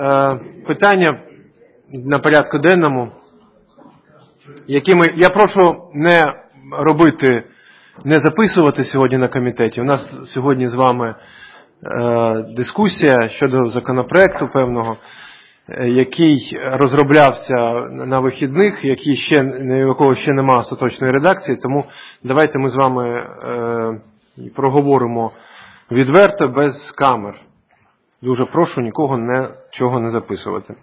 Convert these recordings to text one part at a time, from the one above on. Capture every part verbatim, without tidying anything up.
е, питання на порядку денному, які ми, я прошу не робити, не записувати сьогодні на комітеті. У нас сьогодні з вами е, дискусія щодо законопроекту певного, який розроблявся на вихідних, який ще, якого ще немає остаточної редакції, тому давайте ми з вами е, проговоримо відверто, без камер. Дуже прошу нікого нічого не записувати.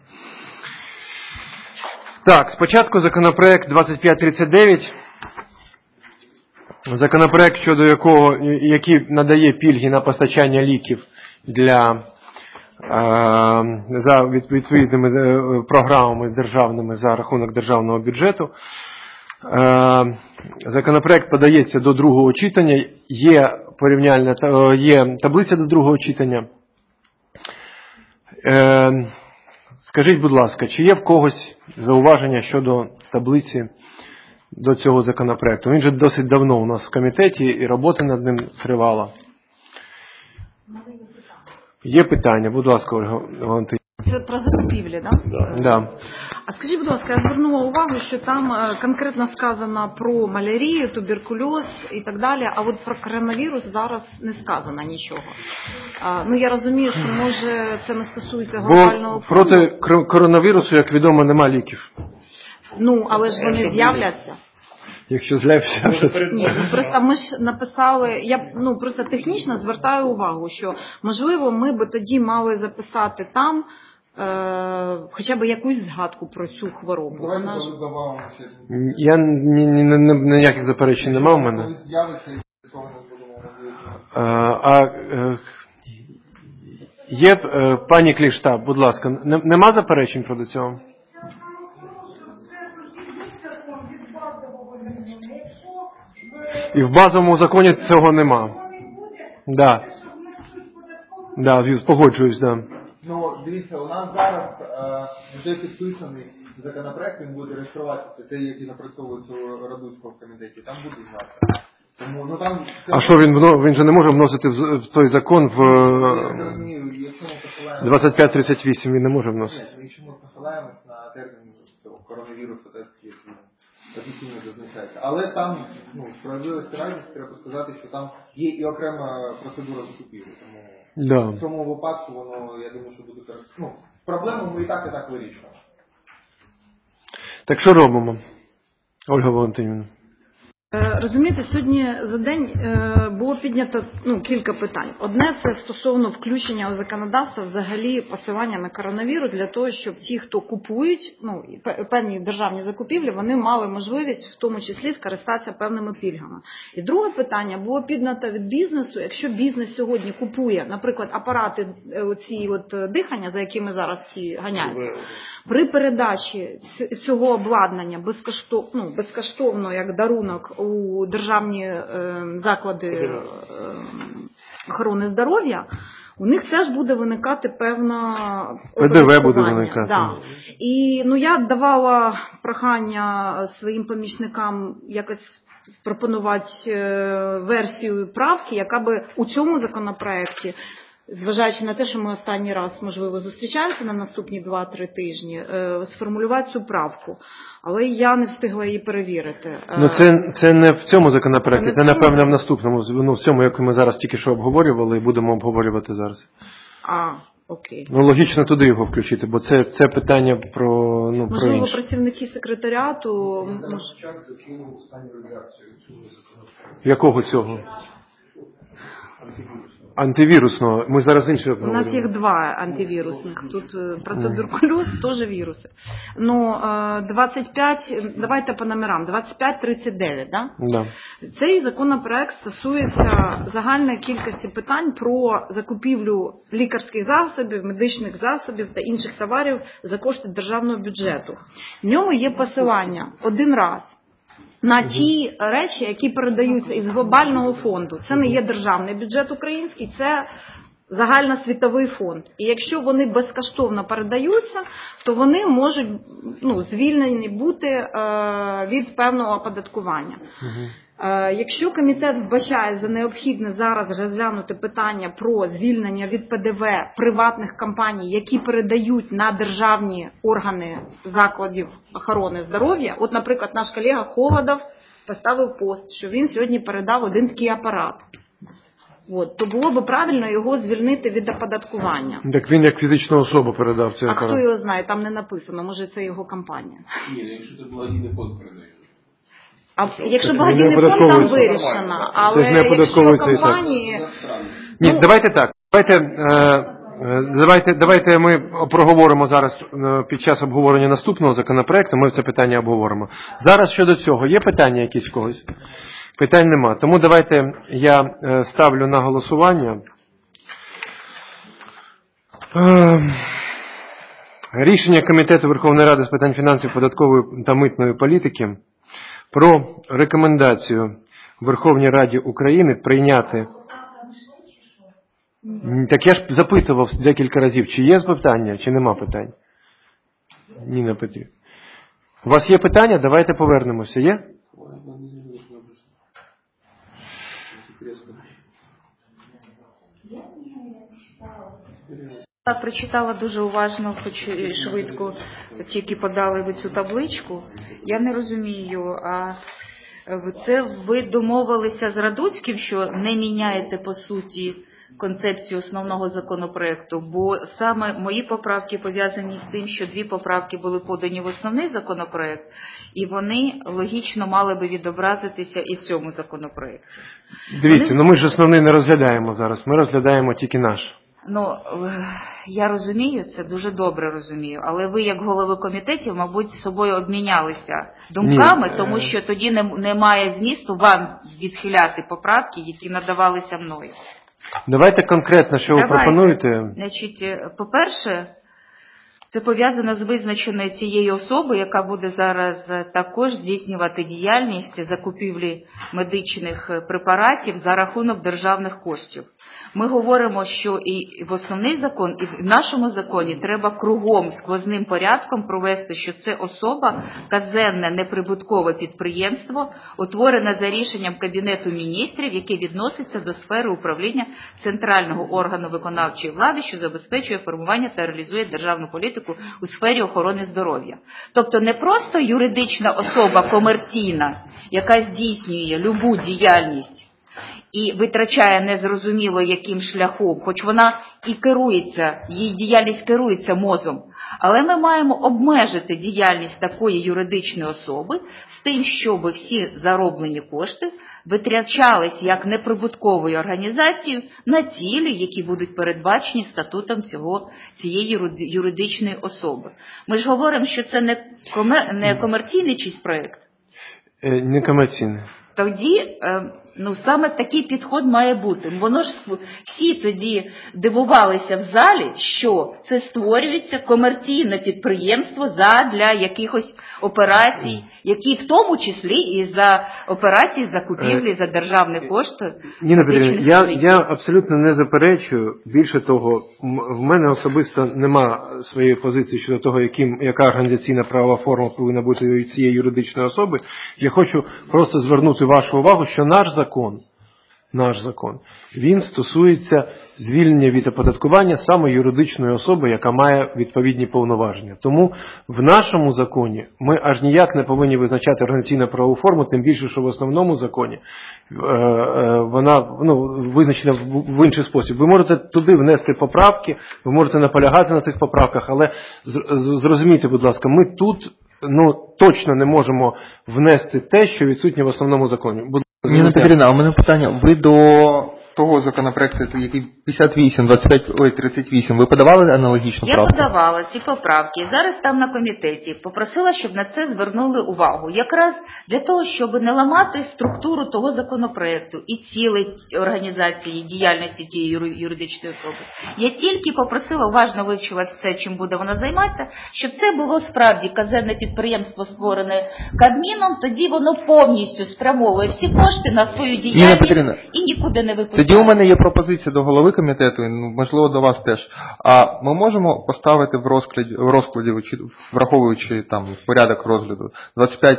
Так, спочатку законопроект двадцять п'ять тридцять дев'ять. Законопроект, щодо якого, який надає пільги на постачання ліків для за відповідними програмами державними за рахунок державного бюджету. Законопроект подається до другого читання, є порівняльна, є таблиця до другого читання. Скажіть, будь ласка, чи є в когось зауваження щодо таблиці до цього законопроекту? Він же досить давно у нас в комітеті і робота над ним тривала. Є питання, будь ласка, Ольга Валентинівна. Це про закупівлі, так? Да? Да. А скажіть, будь ласка, я звернула увагу, що там конкретно сказано про малярію, туберкульоз і так далі, а от про коронавірус зараз не сказано нічого. А, ну, я розумію, що, може, це не стосується глобального фонду. Бо проти коронавірусу, як відомо, нема ліків. Ну, але ж вони з'являться. Якщо з'являться. Ні, ну просто ми ж написали, я ну просто технічно звертаю увагу, що можливо ми би тоді мали записати там е, хоча б якусь згадку про цю хворобу. Вона ж... Я ні, ні, ні, ніяких заперечень немає в мене. А, а е, є е, пані Клішта, будь ласка, нема заперечень про цього? І в базовому законі цього нема. Да. Да, погоджуюсь, да. Ну, дивіться, у нас зараз вже підписаний законопроект, він буде реєструватися, той, який напрацьовується у Радуцького в комітеті, там буде знати. Тому, ну, там, це... А що, він, він же не може вносити в, в той закон в двадцять п'ять тридцять вісім, він не може вносити? Ні, якщо ми посилаємось на термін цього коронавірусу, так, який офіційно зазначається. Але там, ну, справедливості раді, треба сказати, що там є і окрема процедура закупівлі. Тому да. В цьому випадку воно, я думаю, що буде користуватися. Ну, проблему ми і так, і так вирішуємо. Так що робимо, Ольга Валентинівна? Розумієте, сьогодні за день було піднято ну, кілька питань. Одне – це стосовно включення у законодавство взагалі посилання на коронавірус для того, щоб ті, хто купують ну, певні державні закупівлі, вони мали можливість в тому числі скористатися певними пільгами. І друге питання було піднято від бізнесу. Якщо бізнес сьогодні купує, наприклад, апарати оці от дихання, за якими зараз всі ганяються, при передачі цього обладнання безкоштовно, ну, безкоштовно як дарунок у державні е, заклади е, охорони здоров'я, у них теж буде виникати певна ПДВ буде виникати. Да. І ну, я давала прохання своїм помічникам якось пропонувати е, версію правки, яка би у цьому законопроекті, зважаючи на те, що ми останній раз, можливо, зустрічаємося на наступні два-три тижні, сформулювати цю правку. Але я не встигла її перевірити. Ну, це, це не в цьому законопроекті, це, це напевно, в наступному. Ну, в цьому, який ми зараз тільки що обговорювали, і будемо обговорювати зараз. А, окей. Ну, логічно туди його включити, бо це, це питання про, ну, можливо, про інше. працівники секретаріату... Мож... Якого цього? Антивірусного. Ми зараз інше обговорюємо. У нас їх два антивірусних. Тут про туберкульоз теж віруси. Ну, двадцять п'ять, давайте по номерам. двадцять п'ять тридцять дев'ять, да? Да. Цей законопроект стосується загальної кількості питань про закупівлю лікарських засобів, медичних засобів та інших товарів за кошти державного бюджету. В ньому є посилання один раз на ті речі, які передаються із глобального фонду. Це не є державний бюджет український, це загальносвітовий фонд. І якщо вони безкоштовно передаються, то вони можуть ну, звільнені бути е, від певного оподаткування. Якщо комітет вбачає за необхідне зараз розглянути питання про звільнення від Пе Де Ве приватних компаній, які передають на державні органи закладів охорони здоров'я, от, наприклад, наш колега Холодов поставив пост, що він сьогодні передав один такий апарат. От, то було б правильно його звільнити від оподаткування. Так він як фізична особа передав цей а апарат. А хто його знає, там не написано, може це його компанія. Ні, якщо це благодійний фонд передає. А якщо благодійний фонд там вирішено, але якщо компанії... Ні, ну... давайте так, давайте, е, давайте, давайте ми проговоримо зараз під час обговорення наступного законопроекту, ми це питання обговоримо. Зараз щодо цього, є питання якісь в когось? Питань нема. Тому давайте я е, ставлю на голосування. Е, рішення Комітету Верховної Ради з питань фінансів, податкової та митної політики про рекомендацію Верховній Раді України прийняти... Так я ж запитував декілька разів, чи є питання, чи нема питань. Ніна Петрівна. У вас є питання? Давайте повернемося. Є? Я прочитала дуже уважно, хоч і швидко, тільки подали ви цю табличку. Я не розумію, а це ви домовилися з Радуцьким, що не міняєте по суті концепцію основного законопроекту, бо саме мої поправки пов'язані з тим, що дві поправки були подані в основний законопроект, і вони логічно мали би відобразитися і в цьому законопроекті. Дивіться, вони... ну ми ж основний не розглядаємо зараз, ми розглядаємо тільки наш. Ну, я розумію, це дуже добре розумію, але ви, як голови комітетів, мабуть, з собою обмінялися думками, Ні. тому що тоді не, немає змісту вам відхиляти поправки, які надавалися мною. Давайте конкретно, що Давайте. ви пропонуєте. Значить, по-перше, це пов'язано з визначеною цією особою, яка буде зараз також здійснювати діяльність закупівлі медичних препаратів за рахунок державних коштів. Ми говоримо, що і в основний закон, і в нашому законі треба кругом сквозним порядком провести, що це особа, казенне неприбуткове підприємство, утворене за рішенням Кабінету міністрів, яке відноситься до сфери управління центрального органу виконавчої влади, що забезпечує формування та реалізує державну політику у сфері охорони здоров'я. Тобто не просто юридична особа комерційна, яка здійснює любу діяльність і витрачає незрозуміло яким шляхом, хоч вона і керується, її діяльність керується мозом, але ми маємо обмежити діяльність такої юридичної особи з тим, щоб всі зароблені кошти витрачались як неприбутковою організацією на цілі, які будуть передбачені статутом цього, цієї юридичної особи. Ми ж говоримо, що це не, комер, не комерційний чийсь проєкт. Не комерційний. Тоді, ну, саме такий підход має бути. Воно ж всі тоді дивувалися в залі, що це створюється комерційне підприємство задля якихось операцій, які в тому числі і за операції закупівлі за державні кошти. Ніна Петрівна, я, я абсолютно не заперечую. Більше того, в мене особисто нема своєї позиції щодо того, яким, яка організаційна правова форма повинна бути у цієї юридичної особи. Я хочу просто звернути вашу увагу, що наш закон, наш закон, він стосується звільнення від оподаткування саме юридичної особи, яка має відповідні повноваження. Тому в нашому законі ми аж ніяк не повинні визначати організаційну правову форму, тим більше, що в основному законі вона, ну, визначена в інший спосіб. Ви можете туди внести поправки, ви можете наполягати на цих поправках, але зрозумійте, будь ласка, ми тут ну, точно не можемо внести те, що відсутнє в основному законі. Ніна Петрівна, у мене питання. Ви до того законопроекту, який п'ятдесят вісім, двадцять п'ять, ой, тридцять вісім, ви подавали аналогічну Я правку? Я подавала ці поправки. Зараз там на комітеті попросила, щоб на це звернули увагу. Якраз для того, щоб не ламати структуру того законопроекту і цілей організації діяльності тієї юридичної особи. Я тільки попросила, уважно вивчила все, чим буде вона займатися, щоб це було справді казенне підприємство, створене Кабміном, тоді воно повністю спрямовує всі кошти на свою діяльність і нікуди не випускає. Тоді у мене є пропозиція до голови комітету, і, ну, можливо, до вас теж. А ми можемо поставити в розкладі, в розкладі, враховуючи там порядок розгляду, двадцять п'ять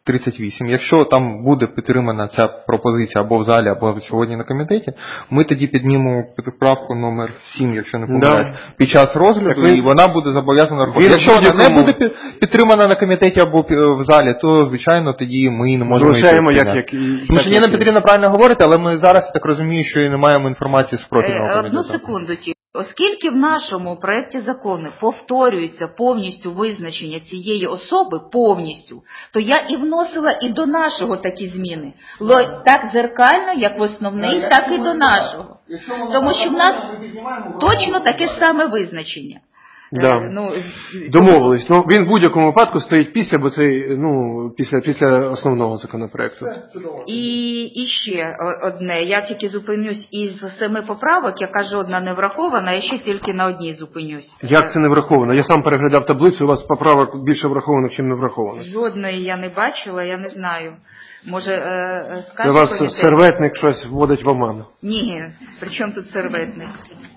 тридцять вісім, якщо там буде підтримана ця пропозиція або в залі, або сьогодні на комітеті, ми тоді піднімемо правку номер сім, якщо не помиляюсь, да. під час розгляду, ви... і вона буде зобов'язана рахувати. Якщо вона не буде підтримана на комітеті або в залі, то, звичайно, тоді ми не можемо її як, як, Тому що Ніна Петрівна правильно говорить, але ми зараз, я так розумію, що і не маємо інформації з профільного комітету. Одну секунду, ті. Оскільки в нашому проєкті закону повторюється повністю визначення цієї особи, повністю, то я і вносила і до нашого такі зміни. Так зеркально, як в основний, так і до нашого. Тому що в нас точно таке ж саме визначення. Да. Ну, домовились. Ну, він в будь-якому випадку стоїть після, бо це, ну, після, після основного законопроекту. І, і ще одне. Я тільки зупинюсь із семи поправок, яка жодна не врахована, я ще тільки на одній зупинюсь. Як це не враховано? Я сам переглядав таблицю, у вас поправок більше враховано, чим не враховано. Жодної я не бачила, я не знаю. Може, е, скажете... Це вас комітет? Серветник щось вводить в оману. Ні, при чому тут серветник?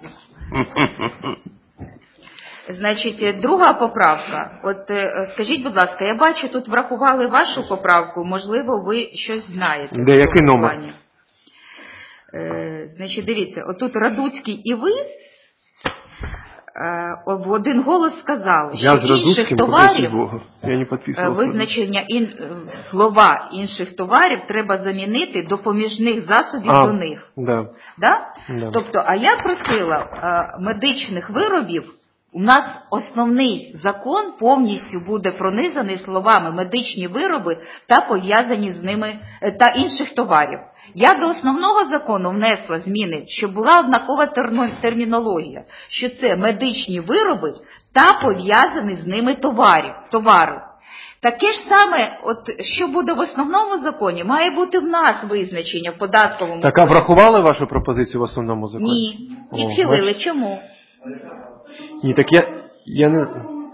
Значить, друга поправка. От скажіть, будь ласка, я бачу, тут врахували вашу поправку, можливо, ви щось знаєте. Де, який номер? Е, значить, дивіться, отут Радуцький і ви е, в один голос сказали, я що інших товарів, я не визначення ін, слова інших товарів треба замінити допоміжних засобів а, до них. Да. Да? Да. Тобто, а я просила е, медичних виробів. У нас основний закон повністю буде пронизаний словами медичні вироби та пов'язані з ними та інших товарів. Я до основного закону внесла зміни, щоб була однакова термінологія, що це медичні вироби та пов'язані з ними товарів, товари. Таке ж саме, от що буде в основному законі, має бути в нас визначення в податковому. Так, а врахували вашу пропозицію в основному законі? Ні, відхилили. Чому? Ні, так я, я не...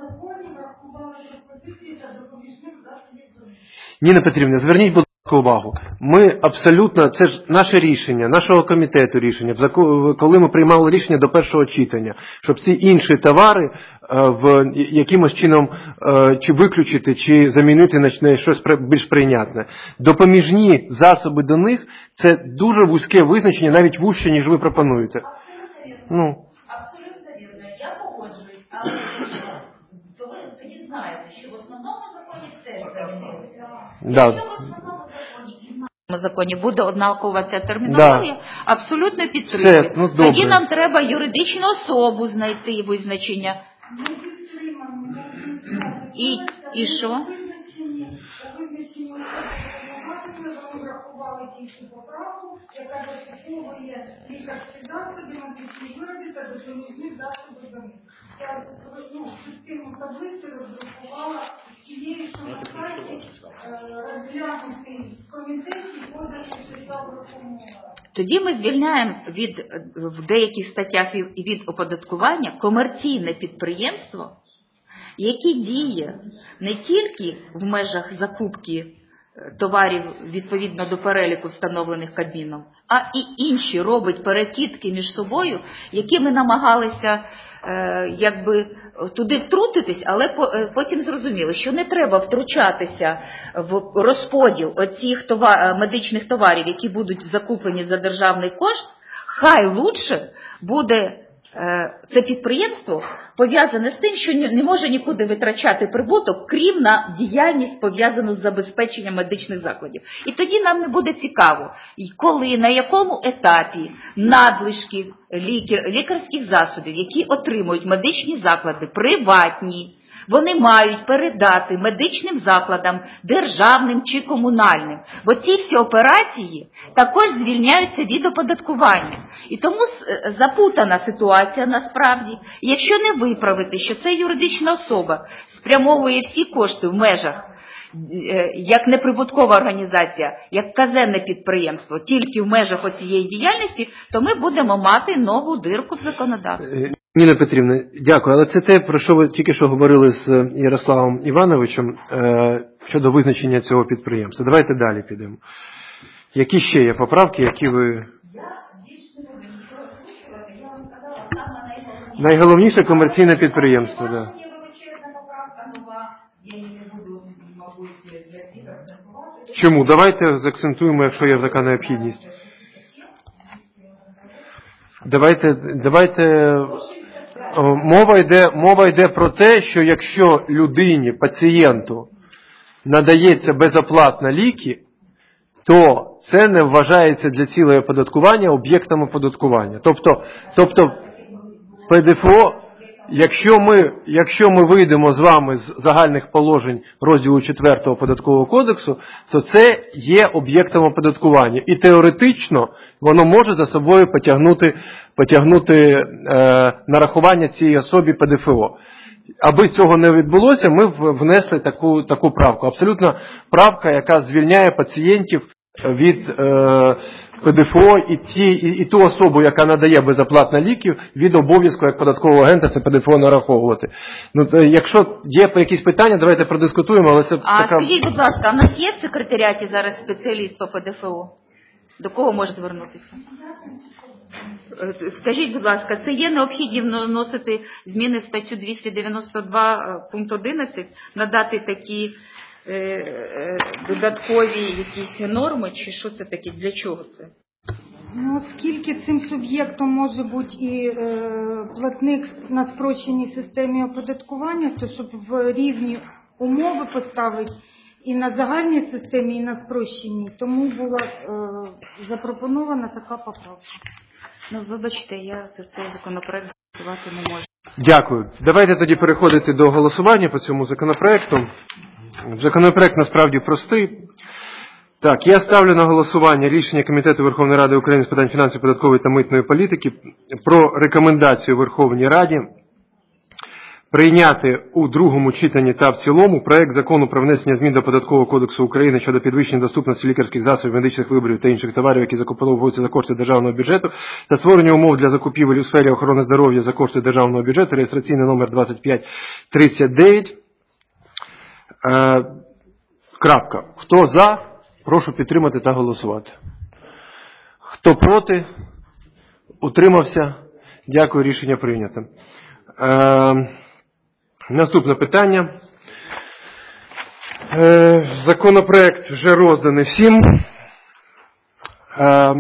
Ніна Петрівна, зверніть, будь ласка, увагу. Ми абсолютно, це ж наше рішення, нашого комітету рішення, коли ми приймали рішення до першого читання, щоб ці інші товари в якимось чином чи виключити, чи замінити на щось більш прийнятне. Допоміжні засоби до них – це дуже вузьке визначення, навіть вужче, ніж ви пропонуєте. Ну. То ви тоді знаєте, що в основному законі теж замінилися. Да. Якщо в основному законі і в законі буде однакова ця термінологія, да. Абсолютно підтримують. Ну, тоді нам треба юридичну особу знайти визначення. І, і що? Яка застосовує лікарські засоби, медичні вироби та допоміжні засоби до них. Я ну, систему таблиці роздрукувала цієї, що на сайті розглянути в комітеті, поданий читав розпомогу. Тоді ми звільняємо від, в деяких статтях від оподаткування комерційне підприємство, яке діє не тільки в межах закупки товарів відповідно до переліку, встановлених Кабміном, а і інші робить перекидки між собою, які ми намагалися е, якби туди втрутитись, але по, е, потім зрозуміли, що не треба втручатися в розподіл оцих товар, медичних товарів, які будуть закуплені за державний кошт. Хай лучше буде це підприємство пов'язане з тим, що не може нікуди витрачати прибуток, крім на діяльність, пов'язану з забезпеченням медичних закладів. І тоді нам не буде цікаво, коли, на якому етапі надлишки лікар, лікарських засобів, які отримують медичні заклади, приватні, вони мають передати медичним закладам, державним чи комунальним. Бо ці всі операції також звільняються від оподаткування. І тому запутана ситуація насправді. І якщо не виправити, що це юридична особа спрямовує всі кошти в межах, як неприбуткова організація, як казенне підприємство, тільки в межах оцієї діяльності, то ми будемо мати нову дирку в законодавстві. Ніна Петрівна, дякую. Але це те, про що ви тільки що говорили з Ярославом Івановичем щодо визначення цього підприємства. Давайте далі підемо. Які ще є поправки, які ви... Я більш не буду нічого озвучувати. Я вам сказала, саме найголовніше. Найголовніше комерційне підприємство, так. Є величезна поправка нова, я її не буду, мабуть, для всіх Чому? Давайте заакцентуємо, якщо є така необхідність. Давайте, давайте, мова йде, мова йде про те, що якщо людині, пацієнту надається безоплатно ліки, то це не вважається для цілого оподаткування об'єктом оподаткування. Тобто, тобто ПДФО, якщо ми, якщо ми вийдемо з вами з загальних положень розділу четвертого Податкового кодексу, то це є об'єктом оподаткування. І теоретично воно може за собою потягнути, потягнути е, нарахування цій особі ПДФО. Аби цього не відбулося, ми внесли таку, таку правку. Абсолютно правка, яка звільняє пацієнтів від е, ПДФО і, ті, і, і ту особу, яка надає безоплатно ліків, від обов'язку як податкового агента це ПДФО нараховувати. Ну, то, якщо є якісь питання, давайте продискутуємо, але це а така... Скажіть, будь ласка, а в нас є в секретаріаті зараз спеціаліст по ПДФО? До кого може звернутися? Скажіть, будь ласка, це є необхідні вносити зміни в статтю двісті дев'яносто два пункт одинадцять, надати такі е, е, додаткові якісь норми, чи що це таке, для чого це? Ну, оскільки цим суб'єктом може бути і е, платник на спрощеній системі оподаткування, то щоб в рівні умови поставити і на загальній системі, і на спрощеній, тому була е, запропонована така поправка. Ну, вибачте, я за цей законопроект голосувати не можу. Дякую. Давайте тоді переходити до голосування по цьому законопроекту. Законопроект насправді простий. Так, я ставлю на голосування рішення Комітету Верховної Ради України з питань фінансів, податкової та митної політики про рекомендацію Верховній Раді прийняти у другому читанні та в цілому проект Закону про внесення змін до Податкового кодексу України щодо підвищення доступності лікарських засобів, медичних виробів та інших товарів, які закуповуються за кошти державного бюджету, та створення умов для закупівель у сфері охорони здоров'я за кошти державного бюджету, реєстраційний номер двадцять п'ять тридцять дев'ять. Е, крапка. Хто за? Прошу підтримати та голосувати. Хто проти? Утримався? Дякую, рішення прийнято. Е, наступне питання. Е, законопроект вже розданий всім. Е,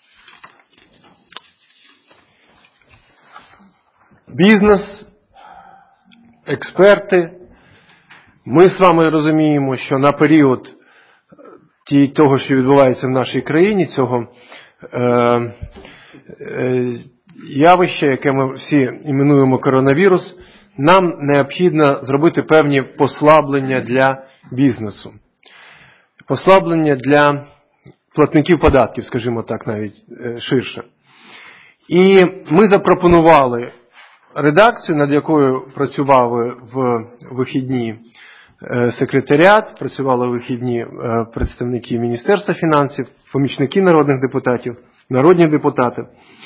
бізнес, експерти. Ми з вами розуміємо, що на період того, що відбувається в нашій країні, цього е, е, явища, яке ми всі іменуємо коронавірус, нам необхідно зробити певні послаблення для бізнесу. Послаблення для платників податків, скажімо так, навіть е, ширше. І ми запропонували редакцію, над якою працювали в вихідні секретаріат, працювали вихідні представники Міністерства фінансів, помічники народних депутатів, народні депутати,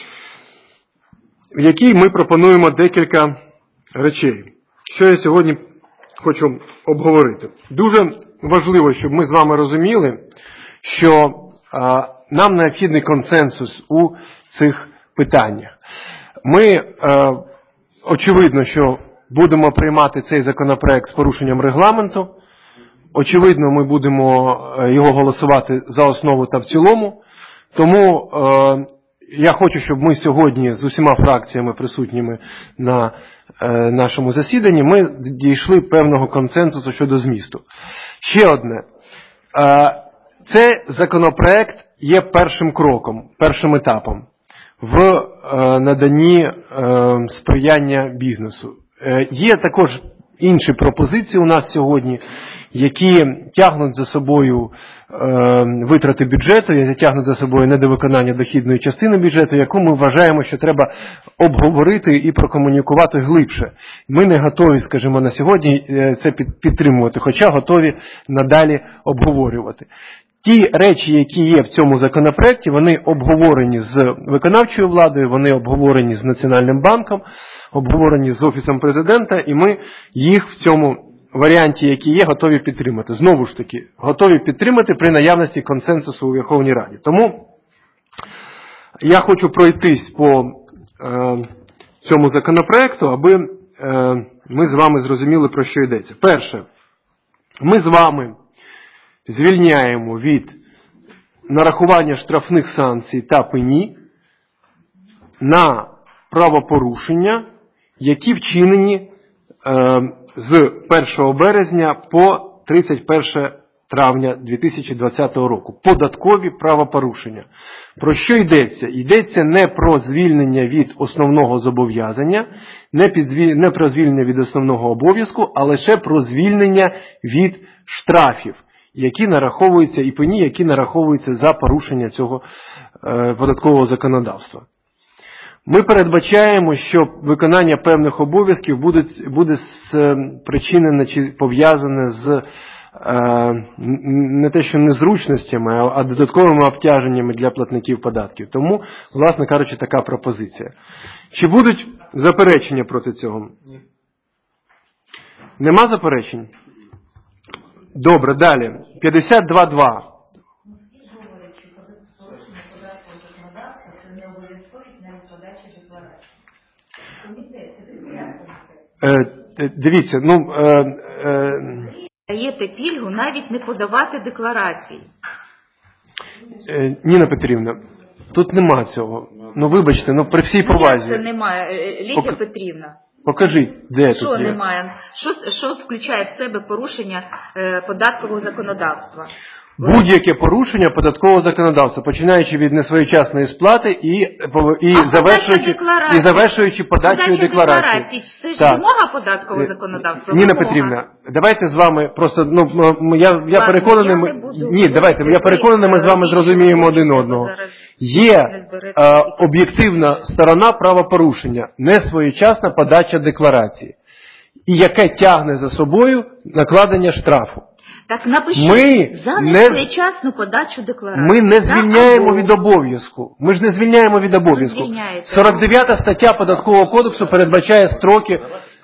в якій ми пропонуємо декілька речей, що я сьогодні хочу обговорити. Дуже важливо, щоб ми з вами розуміли, що а, нам необхідний консенсус у цих питаннях. Ми, а, очевидно, що будемо приймати цей законопроект з порушенням регламенту. Очевидно, ми будемо його голосувати за основу та в цілому. Тому е, я хочу, щоб ми сьогодні з усіма фракціями присутніми на е, нашому засіданні ми дійшли певного консенсусу щодо змісту. Ще одне. Е, цей законопроект є першим кроком, першим етапом в е, наданні е, сприяння бізнесу. Є також інші пропозиції у нас сьогодні, які тягнуть за собою е, витрати бюджету, які тягнуть за собою недовиконання дохідної частини бюджету, яку ми вважаємо, що треба обговорити і прокомунікувати глибше. Ми не готові, скажімо, на сьогодні це підтримувати, хоча готові надалі обговорювати. Ті речі, які є в цьому законопроекті, вони обговорені з виконавчою владою, вони обговорені з Національним банком, обговорені з Офісом Президента, і ми їх в цьому варіанті, який є, готові підтримати. Знову ж таки, готові підтримати при наявності консенсусу у Верховній Раді. Тому я хочу пройтись по е, цьому законопроекту, аби е, ми з вами зрозуміли, про що йдеться. Перше, ми з вами звільняємо від нарахування штрафних санкцій та пені на правопорушення, які вчинені е, з першого березня по тридцять перше травня дві тисячі двадцятого року. Податкові правопорушення. Про що йдеться? Йдеться не про звільнення від основного зобов'язання, не, підзвіль... не про звільнення від основного обов'язку, а лише про звільнення від штрафів, які нараховуються, і пені, які нараховуються за порушення цього е, податкового законодавства. Ми передбачаємо, що виконання певних обов'язків буде, буде спричинене чи пов'язане з е, не те, що незручностями, а, а додатковими обтяженнями для платників податків. Тому, власне кажучи, така пропозиція. Чи будуть заперечення проти цього? Ні. Нема заперечень? Добре, далі. п'ятдесят два два. Е, дивіться, ну... Е, е, Даєте пільгу навіть не подавати декларації. Е, Ніна Петрівна, тут нема цього. Ну, вибачте, ну при всій повазі. Це немає. Лідія Пок... Петрівна. Покажіть, де що тут є. Немає? Що, що включає в себе порушення е, податкового законодавства? Будь-яке порушення податкового законодавства, починаючи від несвоєчасної сплати і, і, завершуючи, і завершуючи подачою декларації. Це ж вимога податкового законодавства? Ніна Петрівна, давайте з вами просто, ну, я, я переконаний, ми, ні, давайте, я переконаний, ми з вами зрозуміємо один одного. Є е, об'єктивна сторона правопорушення, несвоєчасна подача декларації, і яке тягне за собою накладення штрафу. Так напишіть ми за не, несвоєчасну подачу декларації. Ми не звільняємо або... від обов'язку. Ми ж не звільняємо від обов'язку. сорок дев'ята стаття Податкового кодексу передбачає строки.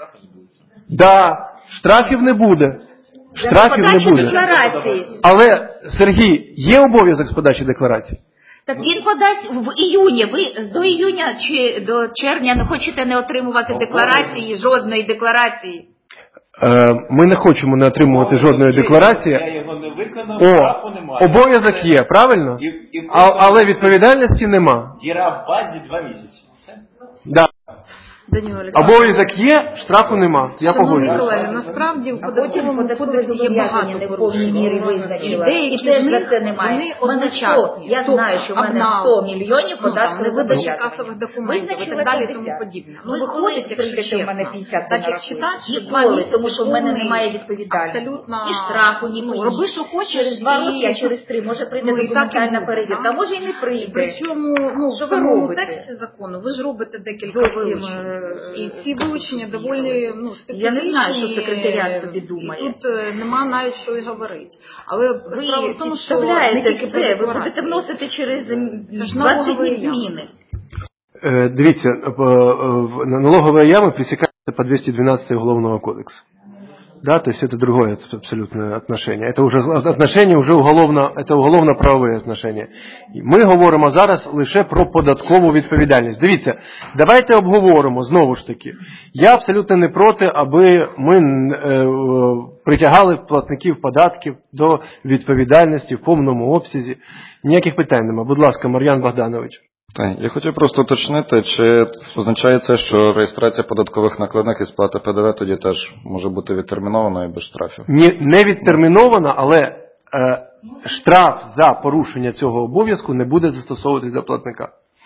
Да, штрафів не буде. Штрафів не буде. Декларації. Але, Сергій, є обов'язок з подачі декларації? Так він подасть в іюні. Ви до іюня чи до червня не хочете не отримувати декларації, жодної декларації? Ми не хочемо не отримувати жодної декларації. Я його не виконав, О, штрафу немає. обов'язок є, правильно? І, і а, але відповідальності нема. Діра в базі два місяці. Все? Да. Обов'язок є, штрафу нема. Я погоджуюсь. Колеги, насправді в податковому кодексі є багато не в повній мірі визначила. І теж за це немає. Вони одночасні. Я знаю, що в мене сто мільйонів податків видачі касових документів і так далі і тому подібне. Ну, виходить, якщо чесно, так як читати, ніколи, тому що в мене немає відповідальності. І штрафу, ні по роби, що хочеш. Через два роки, а через три, може прийде документальна перевірка, а може і не прийде. Причому, ну, в самому тексті закону ви ж робите декілька вилучень. І ці вилучення доволі, ну, специфічні. Я не знаю, що секретаріат собі думає. Тут нема навіть що й говорити. Але ви справа в тому, що не тільки це, ви будете вносити через двадцять днів зміни. Е, дивіться, налоговые ямы пресекаются по двести двенадцать Уголовного кодекса. Да, то есть это другое абсолютно отношение. Это уже отношение уже уголовно, это уголовно-правові отношения. Ми говоримо зараз лише про податкову відповідальність. Дивіться, давайте обговоримо, знову ж таки. Я абсолютно не проти, аби ми е, притягали платників податків до відповідальності в повному обсязі. Ніяких питань нема. Будь ласка, Мар'ян Богданович. Я хотів просто уточнити, чи означає це, що реєстрація податкових накладних і сплата Пе Де Ве тоді теж може бути відтермінована і без штрафів? Ні, не відтермінована, але е, штраф за порушення цього обов'язку не буде застосовуватися до платника.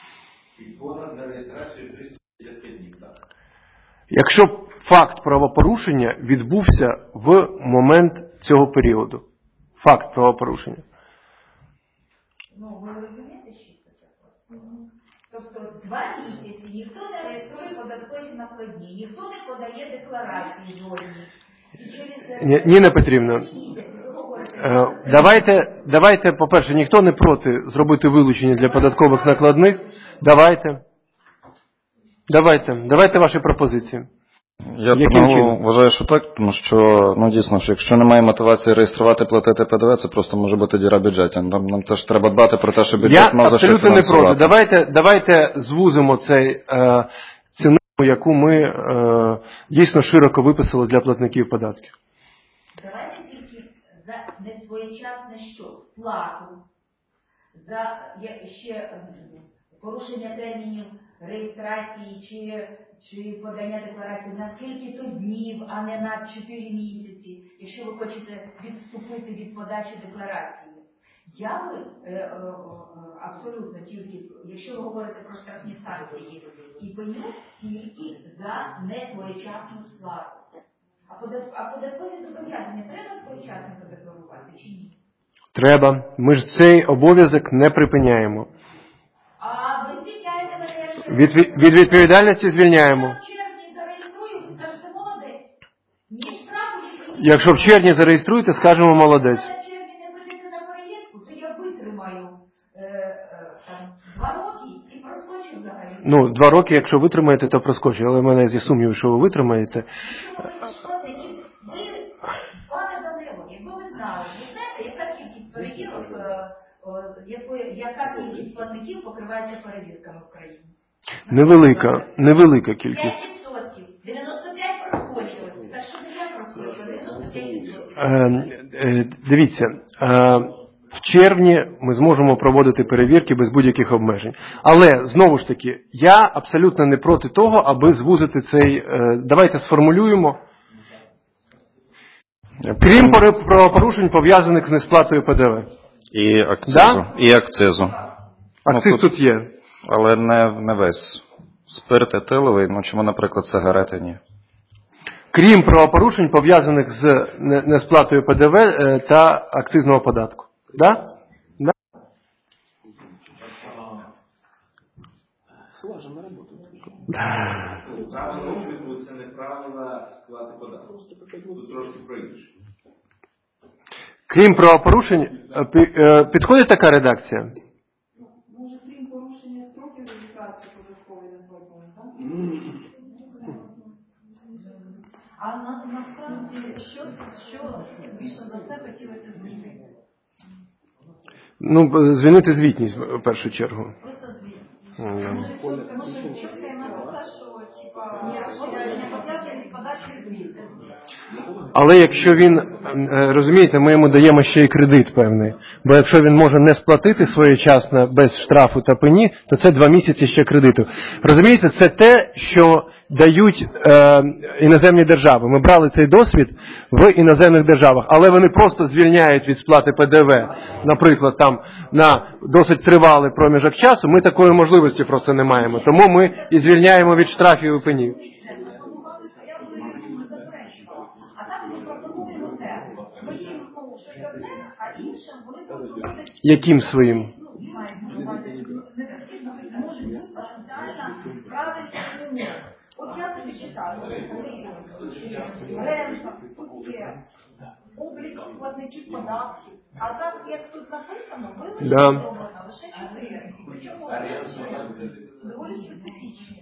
Якщо факт правопорушення відбувся в момент цього періоду. Факт правопорушення. Ну, ви розумієте, що це таке? Тобто два місяці ніхто не реєструє податкові накладні, ніхто не подає декларації жодні. Через... Ніна Петрівна, давайте, давайте, по-перше, ніхто не проти зробити вилучення для податкових накладних. Давайте. Давайте. Давайте ваші пропозиції. Я ну, вважаю, що так, тому що, ну дійсно, що якщо немає мотивації реєструвати, платити Пе Де Ве, це просто може бути діра в бюджеті. Нам, нам теж треба дбати про те, що бюджет мав за що фінансувати. Я абсолютно не проти. Давайте, давайте звузимо цей е, ціну, яку ми е, дійсно широко виписали для платників податків. Давайте тільки за несвоєчасне що? Сплату, за ще порушення термінів реєстрації чи, чи подання декларації на скільки то днів, а не на чотири місяці, якщо ви хочете відступити від подачі декларації. Я би е, е, абсолютно тільки, якщо ви говорите про штрафні санкції і пеню, тільки за несвоєчасну сплату. А, подат, а податкові зобов'язання треба своєчасно задекларувати чи ні? Треба. Ми ж цей обов'язок не припиняємо. А ви звільняєте мене, що... Від, від відповідальності звільняємо. Якщо в червні зареєструю, скажете молодець. Ні штрафу, ні... Якщо в червні зареєструєте, скажемо молодець. Якщо в червні не прийдете на переїздку, то я витримаю е, е, там, два роки і проскочу взагалі. Ну, два роки, якщо витримаєте, то проскочу. Але в мене є сумніви, що ви витримаєте. Пане Данило, якби ви знали, ви знаєте, яка кількість перевірок, яка кількість платників покривається перевірками в країні? Невелика, невелика кількість. п'ять відсотків. дев'яносто п'ять проскочили. Так що не я проскочила, дев'яносто п'ять відсотків. Е, е, дивіться, е, в червні ми зможемо проводити перевірки без будь-яких обмежень. Але, знову ж таки, я абсолютно не проти того, аби звузити цей... Е, давайте сформулюємо. Крім правопорушень, пов'язаних з несплатою Пе Де Ве. І акцизу. Да? І акцизу. Акциз ну, тут, тут є. Але не, не весь. Спирт етиловий, ну чому, наприклад, сигарети ні. Крім правопорушень, пов'язаних з несплатою Пе Де Ве та акцизного податку. Да? Да? Слажено роботу. Правила обліку – це не правила сплати податку. Тут трошки про інше. Крім правопорушень, підходить така редакція? Може, крім порушення строків реєстрації податкової неплатної, так? А на, насправді, що, що більше за все хотілося змінити? Ну, звільнити звітність в першу чергу. Просто звітність. Mm. Може, чітко і написати, що, типа, не пов'язані з подачою звітності. Але якщо він, розумієте, ми йому даємо ще й кредит певний. Бо якщо він може не сплатити своєчасно без штрафу та пені, то це два місяці ще кредиту. Розумієте, це те, що дають е, іноземні держави. Ми брали цей досвід в іноземних державах, але вони просто звільняють від сплати Пе Де Ве, наприклад, там на досить тривалий проміжок часу. Ми такої можливості просто не маємо. Тому ми і звільняємо від штрафів і пені. Яким своїм? От я тобі читаю, рента, облік платників податків, а так, як тут написано, вилучено зроблено лише чотири. Причому доволі специфічні.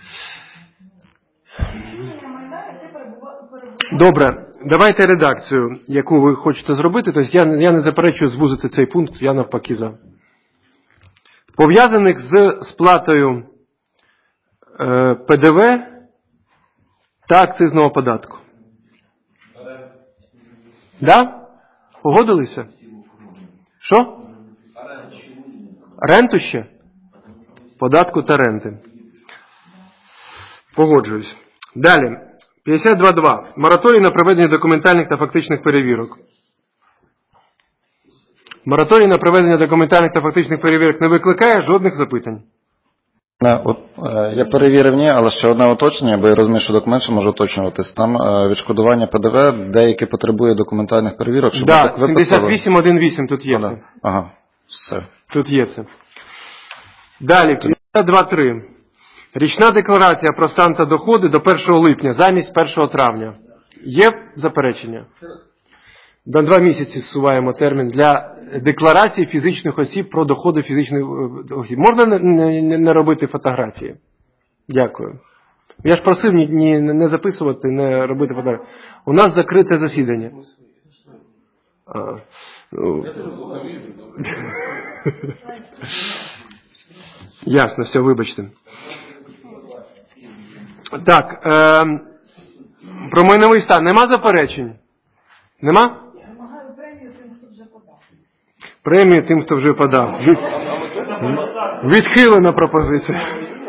Добре, давайте редакцію, яку ви хочете зробити. Тобто я, я не заперечую звузити цей пункт, я навпаки за. Пов'язаних з сплатою е, Пе Де Ве та акцизного податку. Да? Погодилися? Що? Ренту ще? Податку та ренти. Погоджуюсь. Далі. п'ятдесят два два. Мораторій на проведення документальних та фактичних перевірок. Мораторій на проведення документальних та фактичних перевірок не викликає жодних запитань. Не, от, е, я перевірив, ні, але ще одне уточнення, бо я розумію, що документ ще може уточнюватись. Там е, відшкодування Пе Де Ве деякі потребує документальних перевірок. Так, да, сімдесят вісім вісімнадцять тут є ага, це. Ага, все. Тут є це. Далі, п'ятдесят два три. Річна декларація про стан та доходи до першого липня замість першого травня. Є заперечення? До два місяці зсуваємо термін для декларації фізичних осіб про доходи фізичних осіб. Можна не, не, не робити фотографії? Дякую. Я ж просив ні, ні, не записувати, не робити фотографії. У нас закрите засідання. А, ну. Ясно, все, вибачте. Так, е, про майновий стан нема заперечень? Нема? Вимагаю премію Премії тим, хто вже подав. Від... Відхилена пропозиція.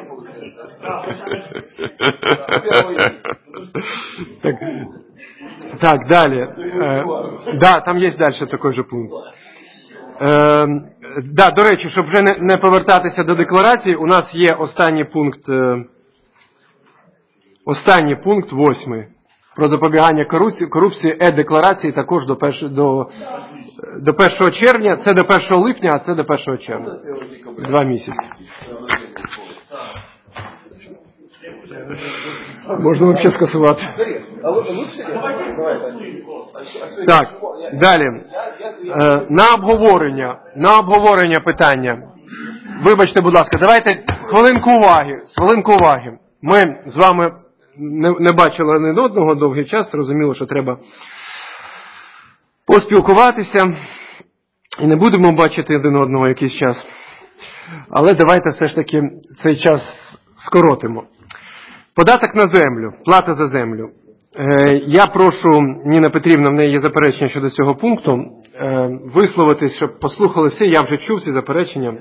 Так, так, далі. Е, да, там є далі такий же пункт. Е, да, до речі, щоб вже не, не повертатися до декларації, у нас є останній пункт, е, останній пункт, восьмий, про запобігання корупції, корупції е-декларації також до, перш, до, до першого червня, це до першого липня, а це до першого червня. Два місяці. Можна взагалі скасувати. Так, далі. На обговорення, на обговорення питання. Вибачте, будь ласка, давайте хвилинку уваги, хвилинку уваги. Ми з вами не, не бачили один одного довгий час, зрозуміло, що треба поспілкуватися. І не будемо бачити один одного якийсь час. Але давайте все ж таки цей час скоротимо. Податок на землю, плата за землю. Е, я прошу, Ніна Петрівна, в неї є заперечення щодо цього пункту, е, висловитись, щоб послухали всі, я вже чув ці заперечення.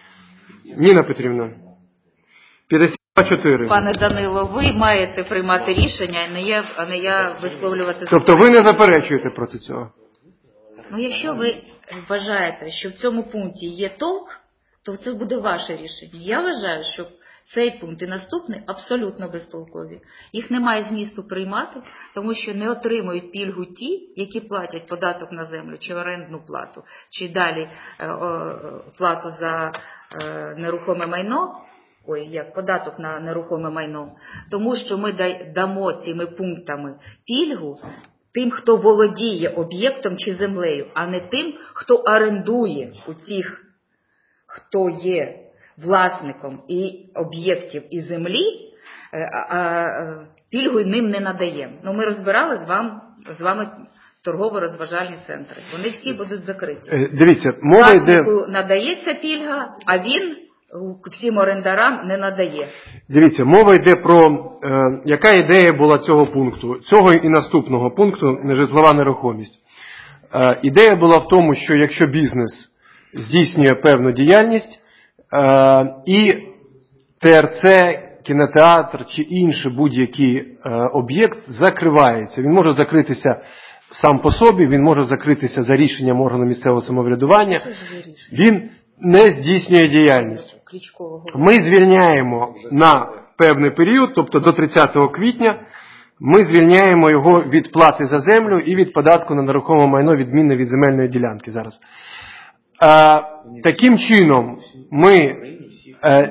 Ніна Петрівна, п'ятдесят чотири. Пане Данило, ви маєте приймати рішення, а не я, а не я висловлювати. Тобто ви не заперечуєте проти цього? Ну, якщо ви вважаєте, що в цьому пункті є толк, то це буде ваше рішення. Я вважаю, що цей пункт і наступний абсолютно безтолкові. Їх немає змісту приймати, тому що не отримують пільгу ті, які платять податок на землю, чи орендну плату, чи далі е, о, плату за е, нерухоме майно, ой, як податок на нерухоме майно, тому що ми дамо цими пунктами пільгу тим, хто володіє об'єктом чи землею, а не тим, хто орендує у цих, хто є власником і об'єктів і землі, а, а пільгу ним не надаємо. Ну, ми розбирали з вами, з вами торгово-розважальні центри. Вони всі будуть закриті. Дивіться, мова йде... надається пільга, а він всім орендарам не надає. Дивіться, мова йде про, е, яка ідея була цього пункту, цього і наступного пункту, нежитлова нерухомість. Е, ідея була в тому, що якщо бізнес здійснює певну діяльність, е, і ТРЦ, кінотеатр чи інший будь-який е, об'єкт закривається. Він може закритися сам по собі, він може закритися за рішенням органу місцевого самоврядування. Він не здійснює діяльність. Ми звільняємо на певний період, тобто до тридцятого квітня, ми звільняємо його від плати за землю і від податку на нерухоме майно, відмінне від земельної ділянки зараз. А, таким чином ми а,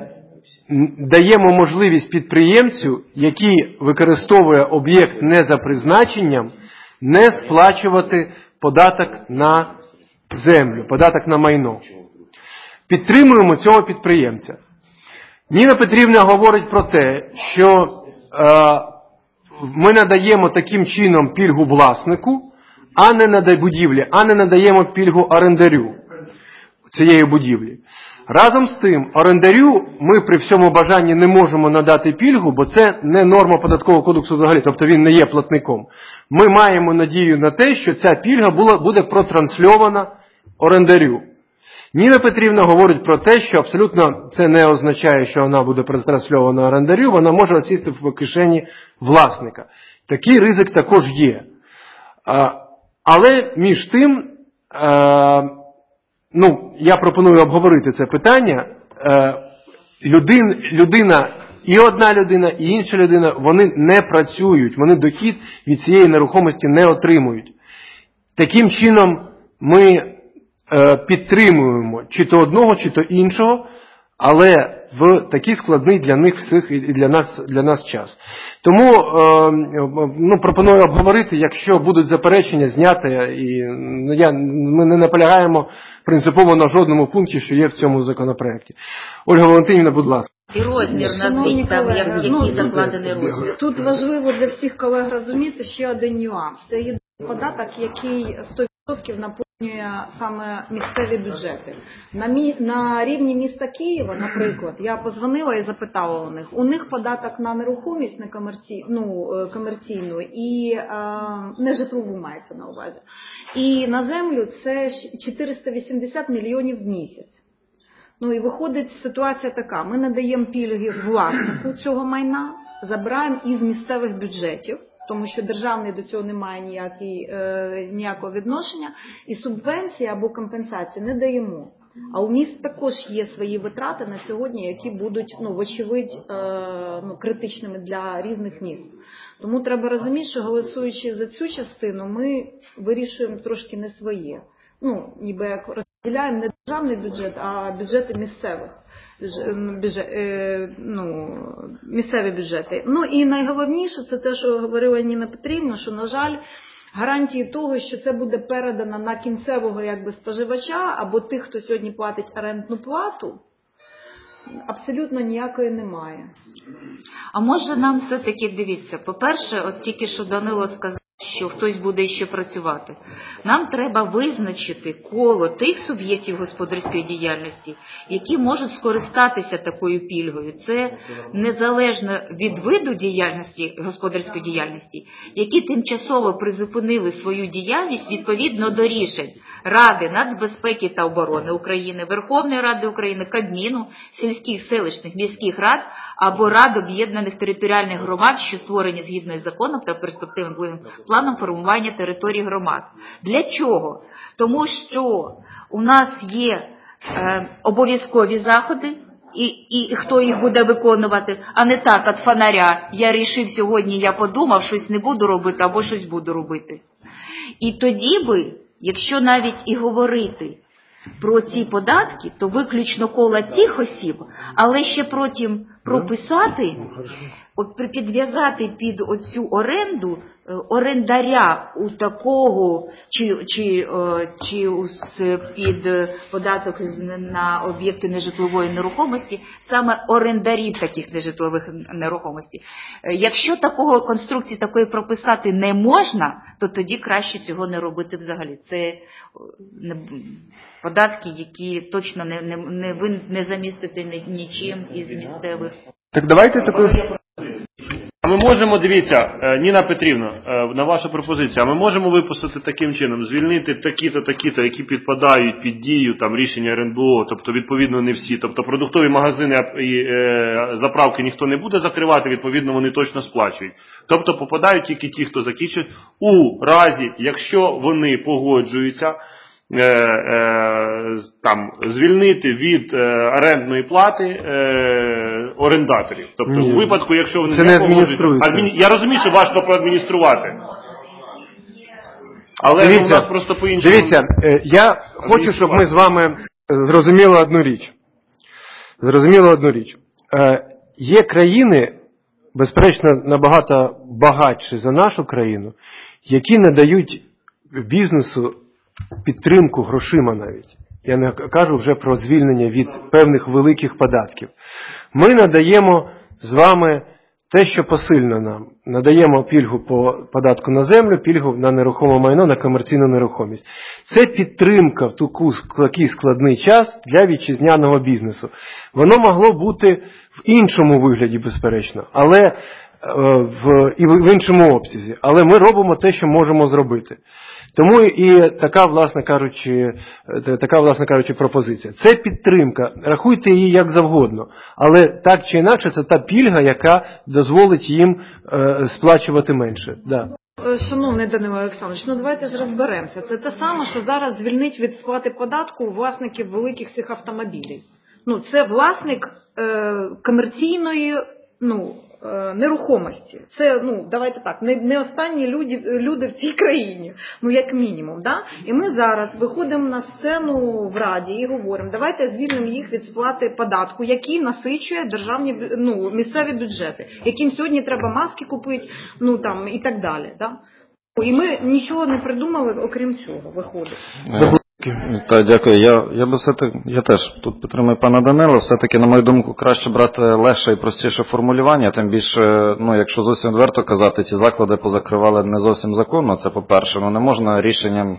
даємо можливість підприємцю, який використовує об'єкт не за призначенням, не сплачувати податок на землю, податок на майно. Підтримуємо цього підприємця. Ніна Петрівна говорить про те, що е, ми надаємо таким чином пільгу власнику, а не надай будівлі, а не надаємо пільгу орендарю цієї будівлі. Разом з тим, орендарю ми при всьому бажанні не можемо надати пільгу, бо це не норма податкового кодексу взагалі, тобто він не є платником. Ми маємо надію на те, що ця пільга була, буде протрансльована орендарю. Ніна Петрівна говорить про те, що абсолютно це не означає, що вона буде протрансльована орендарю, вона може осісти в кишені власника. Такий ризик також є. Але між тим, ну, я пропоную обговорити це питання. Людин, людина, і одна людина, і інша людина, вони не працюють, вони дохід від цієї нерухомості не отримують. Таким чином ми підтримуємо чи то одного, чи то іншого, але в такий складний для них всіх і для нас, для нас час. Тому ну, пропоную обговорити, якщо будуть заперечення, зняти, і ну, я, ми не наполягаємо принципово на жодному пункті, що є в цьому законопроекті. Ольга Валентинівна, будь ласка. І розмір назвіть там, як, який ну, закладений розмір. Тут важливо для всіх колег розуміти ще один нюанс. Це є податок, який сто відсотків на саме місцеві бюджети. На, мі... на рівні міста Києва, наприклад, я позвонила і запитала у них. У них податок на нерухомість не комерці... ну, комерційну і е... не житлову мається на увазі. І на землю це чотириста вісімдесят мільйонів в місяць. Ну і виходить ситуація така. Ми надаємо пільги власнику цього майна, забираємо із місцевих бюджетів, тому що державний до цього не має ніякий, е, ніякого відношення, і субвенції або компенсації не даємо. А у міст також є свої витрати на сьогодні, які будуть, ну, вочевидь, е, ну, критичними для різних міст. Тому треба розуміти, що голосуючи за цю частину, ми вирішуємо трошки не своє. Ну, ніби як розділяємо не державний бюджет, а бюджети місцевих. Бюджет, ну, місцеві бюджети. Ну і найголовніше це те, що говорила Ніна Петрівна, що, на жаль, гарантії того, що це буде передано на кінцевого якби споживача або тих, хто сьогодні платить орендну плату, абсолютно ніякої немає. А може нам все-таки, дивіться, по-перше, от тільки що Данило сказав, що хтось буде ще працювати. Нам треба визначити коло тих суб'єктів господарської діяльності, які можуть скористатися такою пільгою. Це незалежно від виду діяльності, господарської діяльності, які тимчасово призупинили свою діяльність відповідно до рішень Ради нацбезпеки та оборони України, Верховної Ради України, Кабміну, сільських, селищних, міських рад або рад об'єднаних територіальних громад, що створені згідно із законом та перспективним планом формування територій громад. Для чого? Тому що у нас є е, обов'язкові заходи, і, і хто їх буде виконувати, а не так, від фонаря. Я рішив сьогодні, я подумав, щось не буду робити, або щось буду робити. І тоді би, якщо навіть і говорити про ці податки, то виключно коло цих осіб, але ще потім прописати, от підв'язати під оцю оренду орендаря у такого, чи, чи, чи під податок на об'єкти нежитлової нерухомості, саме орендарів таких нежитлових нерухомостей. Якщо такого конструкції такої прописати не можна, то тоді краще цього не робити взагалі. Це податки, які точно не, не, не, ви не замістите нічим із місцевих. Так давайте такою... А ми можемо, дивіться, Ніна Петрівна, на вашу пропозицію, а ми можемо виписати таким чином, звільнити такі-то, такі-то, які підпадають під дію там рішення ер ен бе о, тобто відповідно не всі, тобто продуктові магазини і е, заправки ніхто не буде закривати, відповідно вони точно сплачують. Тобто попадають тільки ті, хто закінчує, у разі, якщо вони погоджуються, Е, е, там, звільнити від е, орендної плати е, орендаторів. Тобто, Ні. в випадку, якщо вони це не адмініструються. Адміні... Я розумію, що важко проадмініструвати. Але дивіться, у нас просто по-іншому. Дивіться, я хочу, щоб ми з вами зрозуміли одну річ. Зрозуміли одну річ. Є країни, безперечно, набагато багатші за нашу країну, які надають бізнесу підтримку грошима навіть. Я не кажу вже про звільнення від певних великих податків. Ми надаємо з вами те, що посильно нам. Надаємо пільгу по податку на землю, пільгу на нерухоме майно, на комерційну нерухомість. Це підтримка в такий складний час для вітчизняного бізнесу. Воно могло бути в іншому вигляді, безперечно, але в, і в іншому обсязі. Але ми робимо те, що можемо зробити. Тому і така, власне кажучи, така, власне кажучи, пропозиція. Це підтримка, рахуйте її як завгодно, але так чи інакше це та пільга, яка дозволить їм е, сплачувати менше. Да. Шановний Данило Олександрович, ну давайте ж розберемося. Це те саме, що зараз звільнить від сплати податку власників великих цих автомобілів. Ну, це власник е, комерційної, ну, нерухомості. Це, ну, давайте так, не, не останні люди, люди в цій країні, ну, як мінімум, да? І ми зараз виходимо на сцену в Раді і говоримо, давайте звільнимо їх від сплати податку, який насичує державні, ну, місцеві бюджети, яким сьогодні треба маски купити, ну, там, і так далі, да? І ми нічого не придумали, окрім цього, виходить. Так, дякую. Я, я би все-таки, я теж тут підтримую пана Данила. Все-таки, на мою думку, краще брати легше і простіше формулювання. Тим більше, ну, якщо зовсім відверто казати, ці заклади позакривали не зовсім законно. Це по-перше. Ну, не можна рішенням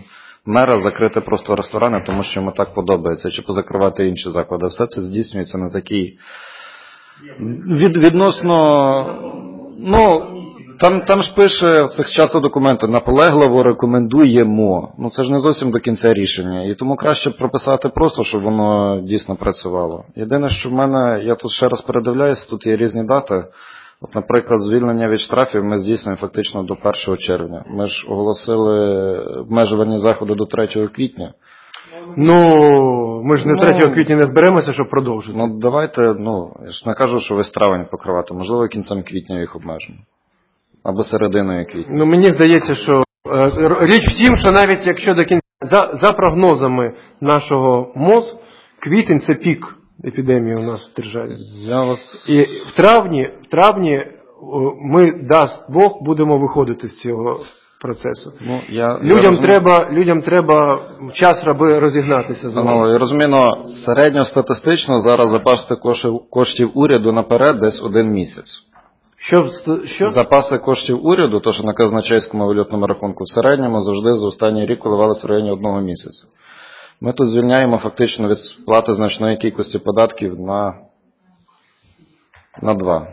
мера закрити просто ресторани, тому що йому так подобається, чи позакривати інші заклади. Все це здійснюється на такій від, відносно, ну, там, там ж пише, це часто документи, наполегливо рекомендуємо. Ну це ж не зовсім до кінця рішення. І тому краще прописати просто, щоб воно дійсно працювало. Єдине, що в мене, я тут ще раз передивляюсь, тут є різні дати. От, наприклад, звільнення від штрафів ми здійснюємо фактично до першого червня. Ми ж оголосили обмежування заходу до третього квітня. Ну, ми ж не ну, третього квітня не зберемося, щоб продовжити. Ну, давайте, ну, я ж не кажу, що весь травень покривати. Можливо, кінцем квітня їх обмежимо. Або серединою квітня. Ну, мені здається, що е, річ в тім, що навіть якщо до кінця, за, за прогнозами нашого МОЗ, квітень – це пік епідемії у нас в державі. Я вас... І в травні, в травні ми, дасть Бог, будемо виходити з цього процесу. Ну, я, людям, я треба, людям треба час, аби розігнатися. Ну, я розумію, но середньостатистично зараз запаси коштів, коштів уряду наперед десь один місяць. Що, що? Запаси коштів уряду, то що на казначейському валютному рахунку, в середньому завжди за останній рік коливалися в районі одного місяця. Ми тут звільняємо фактично від сплати значної кількості податків на, на два.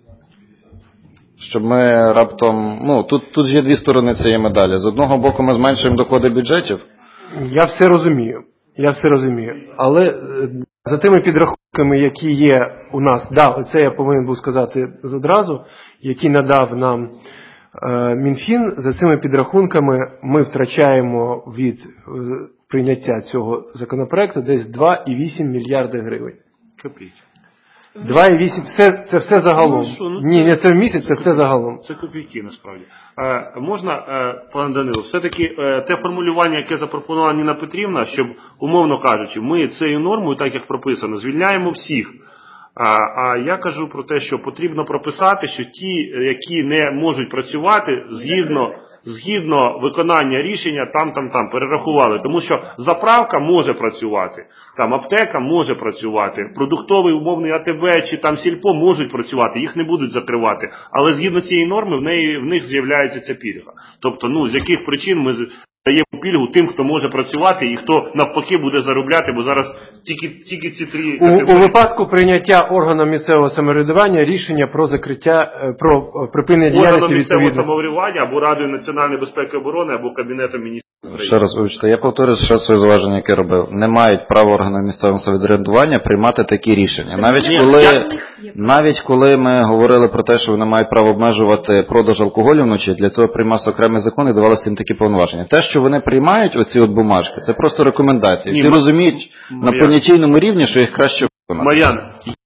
Щоб ми раптом, ну, тут, тут є дві сторони цієї медалі. З одного боку ми зменшуємо доходи бюджетів. Я все розумію, я все розумію. Але за тими підрахунками, які є у нас, да, це я повинен був сказати одразу, які надав нам е, Мінфін, за цими підрахунками ми втрачаємо від е, прийняття цього законопроекту десь два цілих вісім десятих мільярда гривень. Копійки. два цілих вісім десятих, все, це все загалом. Ну, що, ну, Ні, не це в місяць, це все загалом. Це копійки, насправді. Е, можна, е, пане Данило, все-таки е, те формулювання, яке запропонувала Ніна Петрівна, щоб, умовно кажучи, ми цією нормою, так як прописано, звільняємо всіх. А, а я кажу про те, що потрібно прописати, що ті, які не можуть працювати згідно, згідно виконання рішення, там, там, там, перерахували. Тому що заправка може працювати, там аптека може працювати, продуктовий умовний АТБ чи там сільпо можуть працювати, їх не будуть закривати. Але згідно цієї норми в, неї, в них з'являється ця пільга. Тобто, ну, з яких причин ми даємо пільгу тим, хто може працювати і хто навпаки буде заробляти, бо зараз тільки, тільки ці три категорії. У, у випадку прийняття органом місцевого самоврядування рішення про закриття, про припинення діяльності органом місцевого відповідно. самоврядування або Радою національної безпеки і оборони, або Кабінетом міністрів. Ще раз вибачте, я повторюю ще своє зауваження, яке робив. Не мають права органи місцевого самоврядування приймати такі рішення. Навіть коли, навіть коли ми говорили про те, що вони мають право обмежувати продаж алкоголю вночі, для цього приймався окремий закон і давалося їм такі повноваження. Те, що вони приймають оці от бумажки, це просто рекомендації. Всі Ні, розуміють Мар'ян. на понятійному рівні, що їх краще виконати. Мар'ян,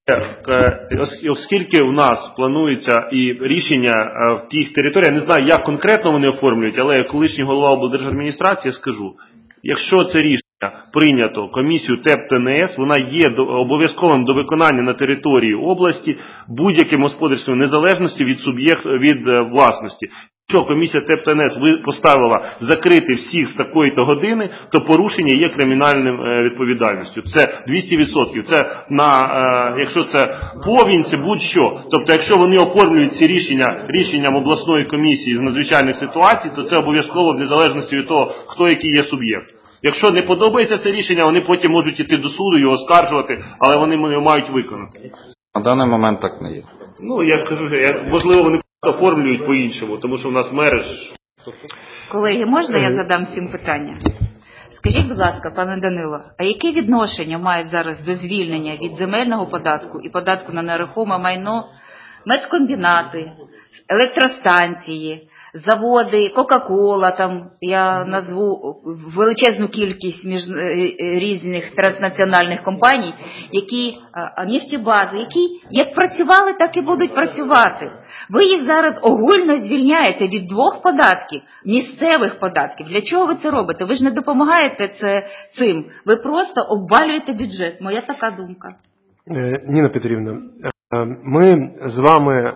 оскільки у нас планується і рішення в тих територіях, я не знаю, як конкретно вони оформлюють, але як колишній голова облдержадміністрації скажу, якщо це рішення прийнято комісією ТЕП-ТНС, вона є обов'язковим до виконання на території області будь-яким господарською незалежності від суб'єкт від власності. Якщо комісія ТЕП-ТНС поставила закрити всіх з такої-то години, то порушення є кримінальним відповідальністю. Це двісті відсотків. Це на, якщо це повінь, це будь-що. Тобто, якщо вони оформлюють ці рішення рішенням обласної комісії з надзвичайних ситуацій, то це обов'язково в незалежності від того, хто який є суб'єкт. Якщо не подобається це рішення, вони потім можуть іти до суду, його оскаржувати, але вони його мають виконати. На даний момент так не є. Ну, я кажу, я, можливо, вони оформлюють по-іншому, тому що в нас мереж. Колеги, можна я задам всім питання? Скажіть, будь ласка, пане Данило, а яке відношення мають зараз до звільнення від земельного податку і податку на нерухоме майно медкомбінати, електростанції, заводи, Кока-Кола, там я назву величезну кількість між різних транснаціональних компаній, які, а нефтебази, які як працювали, так і будуть працювати. Ви їх зараз огульно звільняєте від двох податків, місцевих податків. Для чого ви це робите? Ви ж не допомагаєте це цим. Ви просто обвалюєте бюджет. Моя така думка. Ніна Петрівна, ми з вами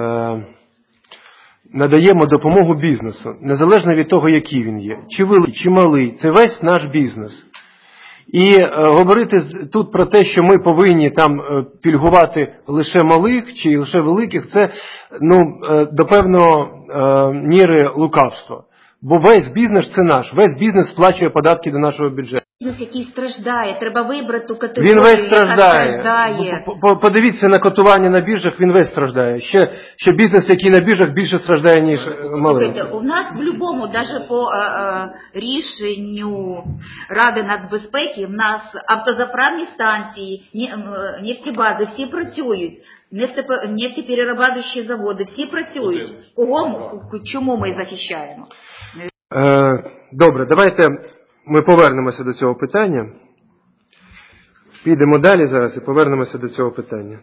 надаємо допомогу бізнесу, незалежно від того, який він є. Чи великий, чи малий. Це весь наш бізнес. І е, говорити тут про те, що ми повинні там е, пільгувати лише малих чи лише великих, це, ну, е, до певного е, міри лукавства. Бо весь бізнес – це наш. Весь бізнес сплачує податки до нашого бюджету. Бізнес, який страждає, треба вибрати ту категорію, він весь яка страждає. страждає. Подивіться на котування на біржах, він весь страждає. Ще, ще бізнес, який на біржах, більше страждає, ніж малий. У нас в будь-якому, навіть по а, а, рішенню Ради нацбезпеки, в нас автозаправні станції, нефтебази, всі працюють. Нефтеперерабатуючі заводи, всі працюють. Кого, чому ми захищаємо? Добре, давайте ми повернемося до цього питання. Підемо далі зараз і повернемося до цього питання.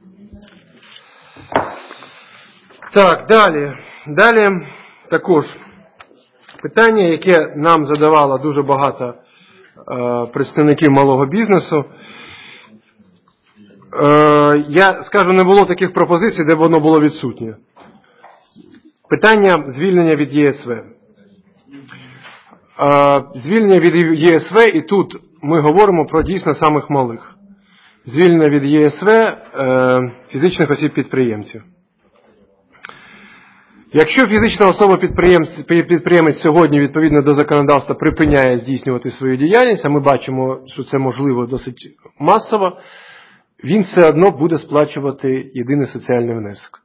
Так, далі. Далі також питання, яке нам задавало дуже багато е, представників малого бізнесу. Е, я скажу, не було таких пропозицій, де воно було відсутнє. Питання звільнення від Є С В. Звільнення від Є С В, і тут ми говоримо про дійсно самих малих. Звільнення від Є С В фізичних осіб-підприємців. Якщо фізична особа-підприємець, підприємець сьогодні відповідно до законодавства припиняє здійснювати свою діяльність, а ми бачимо, що це можливо досить масово, він все одно буде сплачувати єдиний соціальний внесок.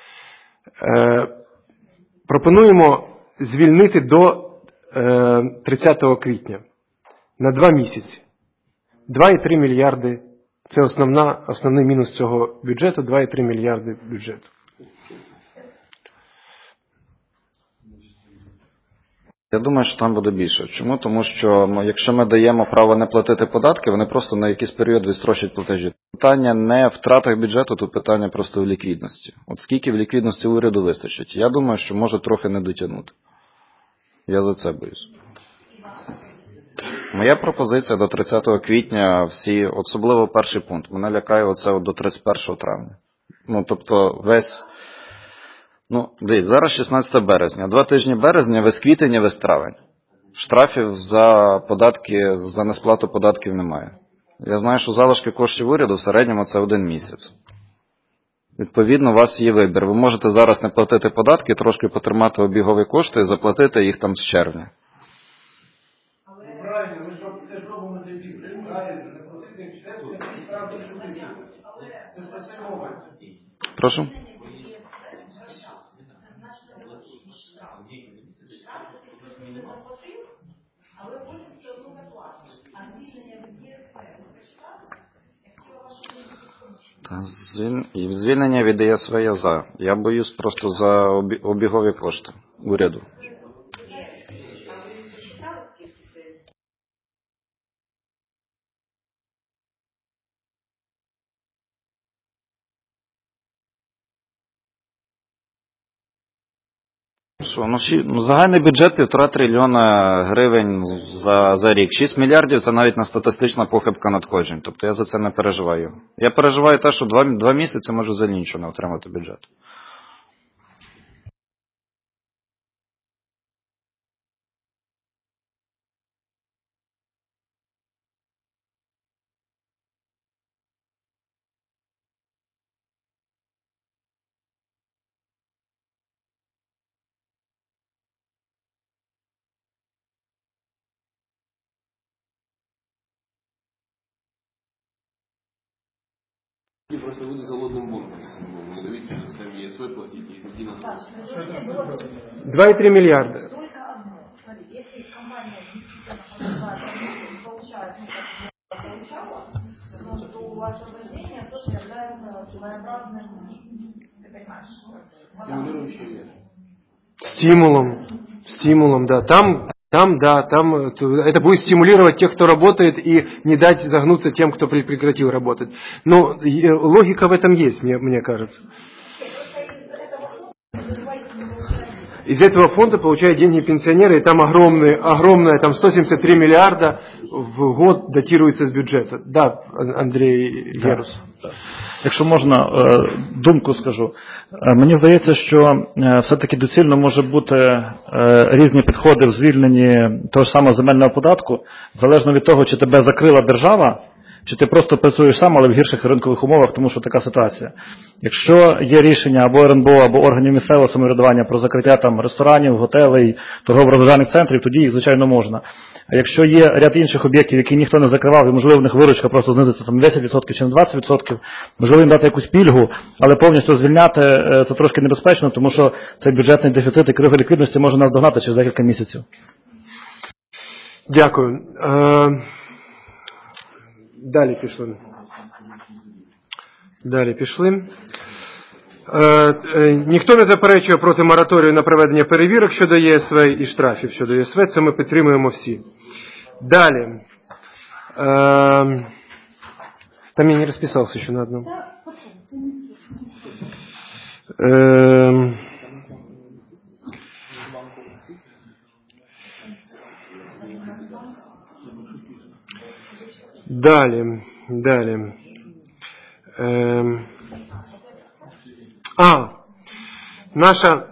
Пропонуємо звільнити до тридцятого квітня на два місяці. два і три мільярди. Це основна, основний мінус цього бюджету, два і три мільярди бюджету. Я думаю, що там буде більше. Чому? Тому що якщо ми даємо право не платити податки, вони просто на якийсь період відстрочать платежі. Питання не в втратах бюджету, тут питання просто в ліквідності. От скільки в ліквідності уряду вистачить? Я думаю, що може трохи не дотягнути. Я за це боюсь. Моя пропозиція до тридцятого квітня, всі, особливо перший пункт, мене лякає оце до тридцять першого травня. Ну, тобто весь, ну, дивіться, зараз шістнадцяте березня, два тижні березня, весь квітень і весь травень. Штрафів за податки, за несплату податків немає. Я знаю, що залишки коштів уряду в середньому це один місяць. Відповідно, у вас є вибір. Ви можете зараз не платити податки, трошки потримати обігові кошти і заплатити їх там з червня. Але правильно, ми ж це ж робимо для бізнесу. Правильно, не платити це ж це мова. Прошу? Але потім все одно не платить. А звільнення від Є С В – це штраф? Звільнення від Є С В я за. Я боюсь просто за обігові кошти уряду. Що, ну, ші, ну, загальний бюджет півтора трильйона гривень за, за рік. шість мільярдів – це навіть не статистична похибка надходжень. Тобто я за це не переживаю. Я переживаю те, що два, два місяці можу взагалі нічого не отримати бюджет. И просто вы за лодным бунтом, если вы не даете, что Е С В платить и единым. два и три миллиарда. Только одно. Смотри, если компания действительно получает, ну, как получала, то освобождение тоже является своеобразным, ты понимаешь, стимулирующим. Стимулом. Стимулом, да. Там, там, да, там это будет стимулировать тех, кто работает, и не дать загнуться тем, кто прекратил работать. Но логика в этом есть, мне, мне кажется. Из этого фонда получают деньги пенсионеры, и там огромные, огромное, там сто семьдесят три миллиарда в год датируется с бюджета. Да, Андрей Єрус. Да. Якщо можна, думку скажу. Мені здається, що все-таки доцільно може бути різні підходи в звільненні того ж самого земельного податку, залежно від того, чи тебе закрила держава, чи ти просто працюєш сам, але в гірших ринкових умовах, тому що така ситуація. Якщо є рішення або РНБО, або органів місцевого самоврядування про закриття там ресторанів, готелей, торгово-розважальних центрів, тоді їх, звичайно, можна. А якщо є ряд інших об'єктів, які ніхто не закривав, і, можливо, в них виручка просто знизиться там десять відсотків чи на двадцять відсотків, можливо, їм дати якусь пільгу, але повністю звільняти це трошки небезпечно, тому що цей бюджетний дефіцит і криза ліквідності може нас догнати через декілька місяців. Дякую. Е, далі пішли. Далі пішли. Е, е, ніхто не заперечує проти мораторію на проведення перевірок щодо ЄСВ і штрафів щодо ЄСВ. Це ми підтримуємо всі. Далі. Е, там я не розписався ще на одному. Е, Далі, далі. Ем. А, наша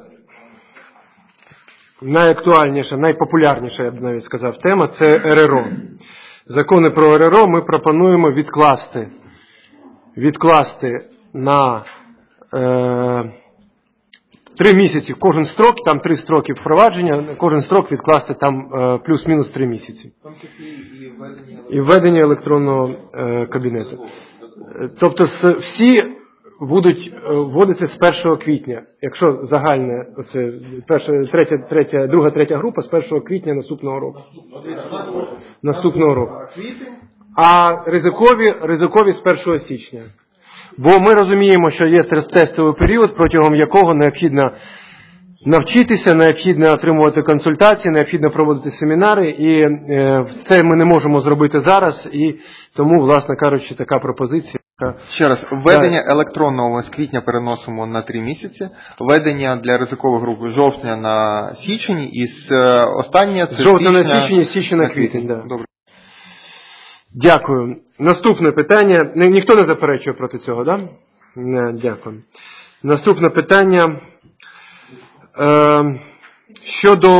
найактуальніша, найпопулярніша, я б навіть сказав, тема – це РРО. Закони про РРО ми пропонуємо відкласти, відкласти на е, три місяці кожен строк, там три строки впровадження, кожен строк відкласти там е, плюс-мінус три місяці. І введення електронного е, кабінету. Тобто всі будуть вводитися з першого квітня. Якщо загальне, оце перша, третя, третя, друга, третя група з першого квітня наступного року. Наступного року. А ризикові, ризикові з першого січня. Бо ми розуміємо, що є тестовий період, протягом якого необхідно навчитися, необхідно отримувати консультації, необхідно проводити семінари, і е, це ми не можемо зробити зараз, і тому, власне кажучи, така пропозиція. Ще раз, введення електронного ми з квітня переносимо на три місяці, введення для ризикових груп з жовтня на січень, і з останнє це з жовтня на січень, з січня на квітень. Да. Добре. Дякую. Наступне питання. Ніхто не заперечує проти цього, так? Да? Не, дякую. Наступне питання. Е, щодо,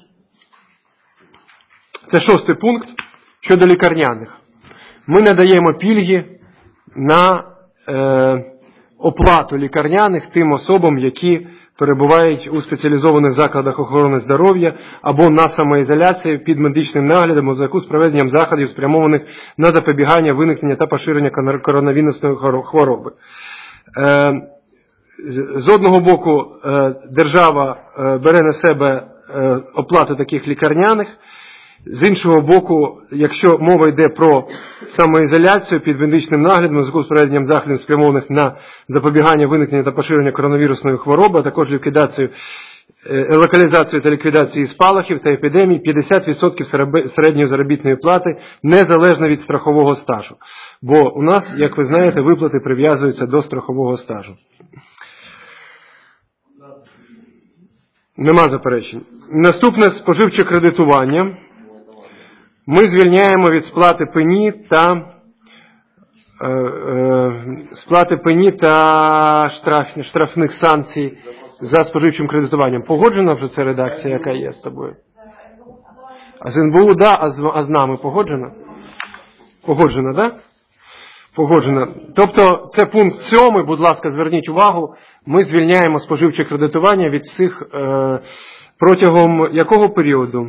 це шостий пункт, щодо лікарняних. Ми надаємо пільги на е, оплату лікарняних тим особам, які перебувають у спеціалізованих закладах охорони здоров'я або на самоізоляції під медичним наглядом у зв'язку з проведенням заходів, спрямованих на запобігання виникнення та поширення коронавірусної хвороби. Е, З одного боку, держава бере на себе оплату таких лікарняних, з іншого боку, якщо мова йде про самоізоляцію під медичним наглядом у зв'язку з проведенням заходів, спрямованих на запобігання виникнення та поширення коронавірусної хвороби, а також ліквідацію, локалізацію та ліквідацію спалахів та епідемій, п'ятдесят відсотків середньої заробітної плати незалежно від страхового стажу. Бо у нас, як ви знаєте, виплати прив'язуються до страхового стажу. Нема заперечень. Наступне споживче кредитування. Ми звільняємо від сплати пені та е, е, сплати пені та штраф, штрафних санкцій за споживчим кредитуванням. Погоджена вже ця редакція, яка є з тобою? А з ен бе у, да, а з, а з нами погоджена? Погоджена, так? Да? Погоджена. Тобто це пункт сьомий, будь ласка, зверніть увагу, ми звільняємо споживче кредитування від всіх е, протягом якого періоду?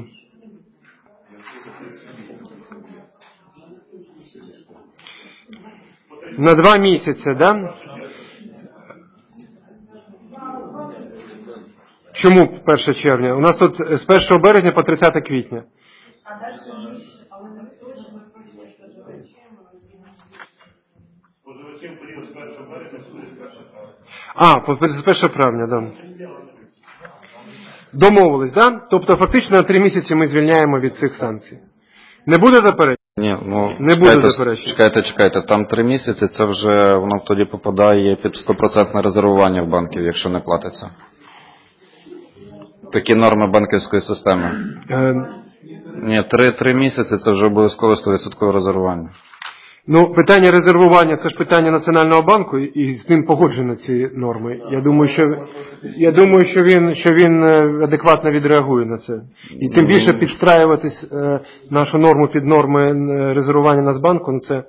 На два місяці, так? Да? Чому перше червня? У нас тут з першого березня по тридцяте квітня. А далі але не точно Споживачем період з першого березня з першого травня. А, з першого травня, так. Да. Домовились, так? Да? Тобто фактично на три місяці ми звільняємо від цих санкцій. Не буде заперечень? Ні, ну, не буде заперечень. Чекайте, чекайте, там три місяці, це вже воно тоді попадає під сто відсотків резервування в банків, якщо не платиться. Такі норми банківської системи. Е... Ні, три, три місяці це вже обов'язково сто відсотків резервування. Ну, питання резервування – це ж питання Національного банку, і з ним погоджені ці норми. Я думаю, що, я думаю, що, він, що він адекватно відреагує на це. І тим більше підстраюватись е, нашу норму під норми резервування Нацбанку, ну це...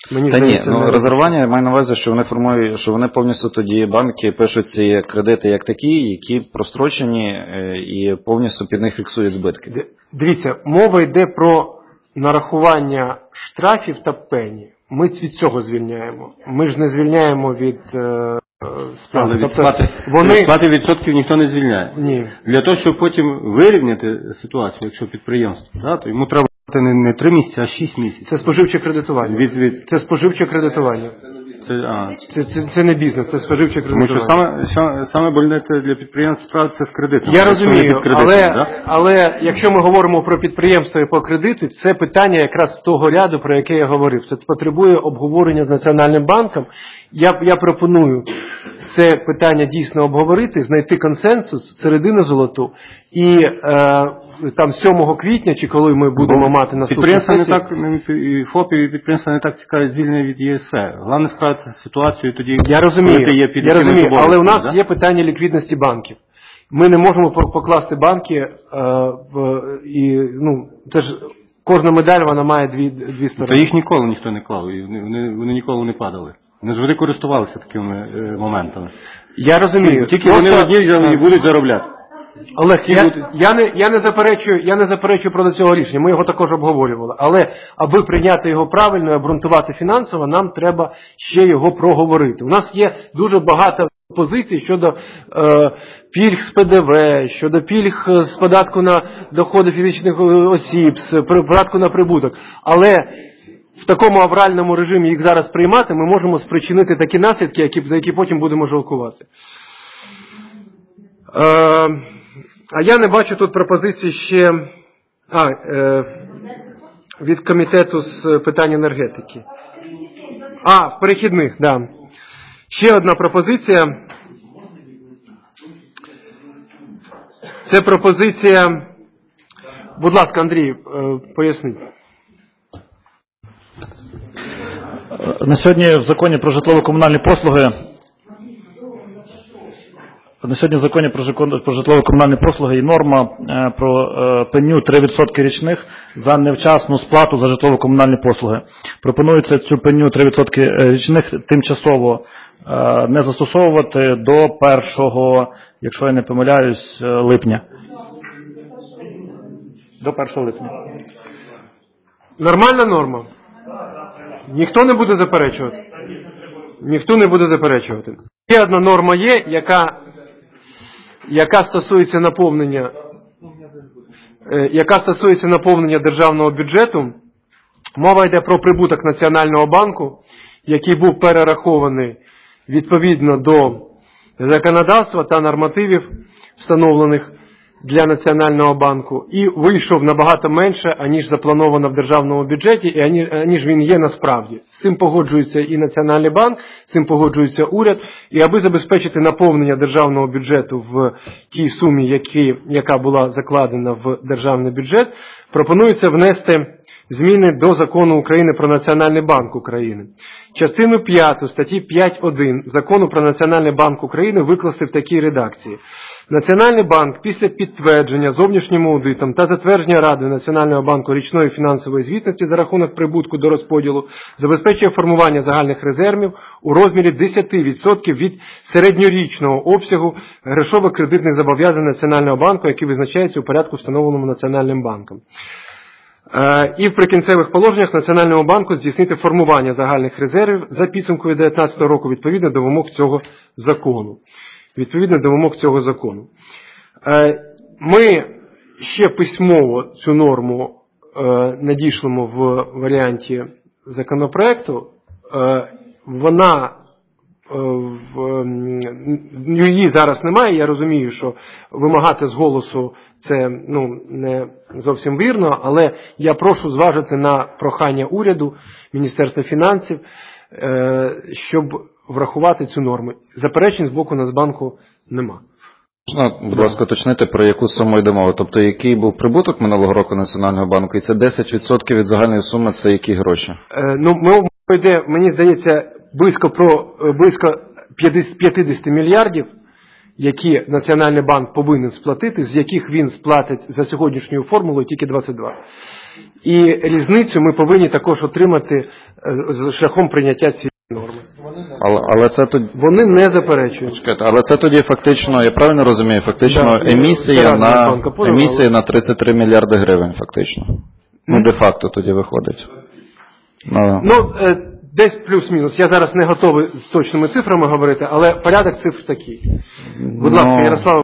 Мені Та здається, ні, ну не... розірвання я маю на увазі, що вони формують, що вони повністю тоді банки пишуть ці кредити як такі, які прострочені е, і повністю під них фіксують збитки. Дивіться, мова йде про нарахування штрафів та пені. Ми від цього звільняємо. Ми ж не звільняємо від е, сплати. Але від Тобто сплати, вони... від сплати відсотків ніхто не звільняє. Ні. Для того, щоб потім вирівняти ситуацію, якщо підприємство, да, то йому треба не, не три місяці, а шість місяців. Це споживче кредитування. Від, від... Це споживче кредитування. Це, а. Це, це, це не бізнес, це споживче кредитування. Тому що саме, саме, саме больне це для підприємств справиться з кредитом. Я розумію, але, да? але якщо ми говоримо про підприємства і по кредиту, це питання якраз з того ряду, про яке я говорив. Це потребує обговорення з Національним банком. Я, я пропоную це питання дійсно обговорити, знайти консенсус, середину золоту, і е, там сьомого квітня, чи коли ми будемо мати наступну підприємства сесію... не так, і ФОПи, і підприємства не так цікавить звільнення від ЄСВ. Головне справитися з ситуацією тоді, я розумію, коли ти є під я розумію, але у нас да? є питання ліквідності банків. Ми не можемо покласти банки е, в, і, ну, це ж кожна медаль, вона має дві, дві сторони. Та їх ніколи ніхто не клав, і вони, вони, вони ніколи не падали. Вони завжди користувалися такими е, моментами. Я розумію. Тільки Просто... вони одні взяли і будуть заробляти. Олег, я, я, не, я, не заперечую, я не заперечую проти цього рішення, ми його також обговорювали. Але аби прийняти його правильно і обґрунтувати фінансово, нам треба ще його проговорити. У нас є дуже багато позицій щодо е, пільг з ПДВ, щодо пільг з податку на доходи фізичних осіб, з податку на прибуток. Але в такому авральному режимі їх зараз приймати, ми можемо спричинити такі наслідки, які, за які потім будемо жалкувати. Е, а я не бачу тут пропозиції ще а, е, від комітету з питань енергетики. А, перехідних, так. Да. Ще одна пропозиція. Це пропозиція... Будь ласка, Андрій, е, поясніть. На сьогодні в законі про житлово-комунальні послуги на сьогодні в законі про житлово-комунальні послуги є норма про пеню три відсотки річних за невчасну сплату за житлово-комунальні послуги. Пропонується цю пеню три відсотки річних тимчасово не застосовувати до першого, якщо я не помиляюсь, липня. До першого липня. Нормальна норма? Ніхто не буде заперечувати? Ніхто не буде заперечувати. Є одна норма є, яка, яка стосується наповнення, яка стосується наповнення державного бюджету. Мова йде про прибуток Національного банку, який був перерахований відповідно до законодавства та нормативів, встановлених для Національного банку, і вийшов набагато менше, аніж заплановано в державному бюджеті, і аніж він є насправді. З цим погоджується і Національний банк, з цим погоджується уряд, і аби забезпечити наповнення державного бюджету в тій сумі, які, яка була закладена в державний бюджет, пропонується внести зміни до Закону України про Національний банк України. Частину п'яту статті п'ять один Закону про Національний банк України викласти в такій редакції. Національний банк після підтвердження зовнішнім аудитом та затвердження Радою Національного банку річної фінансової звітності за рахунок прибутку до розподілу забезпечує формування загальних резервів у розмірі десять відсотків від середньорічного обсягу грошово-кредитних зобов'язань Національного банку, які визначаються у порядку, встановленому Національним банком. І в прикінцевих положеннях Національного банку здійснити формування загальних резервів за підсумкою дві тисячі дев'ятнадцятого року відповідно до вимог цього закону. Відповідно до вимог цього закону. Ми ще письмово цю норму надішлемо в варіанті законопроекту. Вона її зараз немає, я розумію, що вимагати з голосу це ну, не зовсім вірно, але я прошу зважити на прохання уряду, Міністерства фінансів, щоб врахувати цю норму. Заперечень з боку Нацбанку нема. Можна, будь ласка, уточнити, про яку суму йде мова? Тобто, який був прибуток минулого року Національного банку, і це десять відсотків від загальної суми, це які гроші? Е, ну, мова йде, мені здається, близько про близько п'ятдесят мільярдів, які Національний банк повинен сплатити, з яких він сплатить за сьогоднішньою формулою тільки двадцять два. І різницю ми повинні також отримати шляхом прийняття цієї норми. Але, але це тоді... Вони не заперечують. Але це тоді фактично, я правильно розумію, фактично да, емісія, на, емісія на тридцять три мільярди гривень, фактично. Mm. Ну, де-факто тоді виходить. Ну, ну десь плюс-мінус. Я зараз не готовий з точними цифрами говорити, але порядок цифр такий. Будь ну, ласка, Ярослав.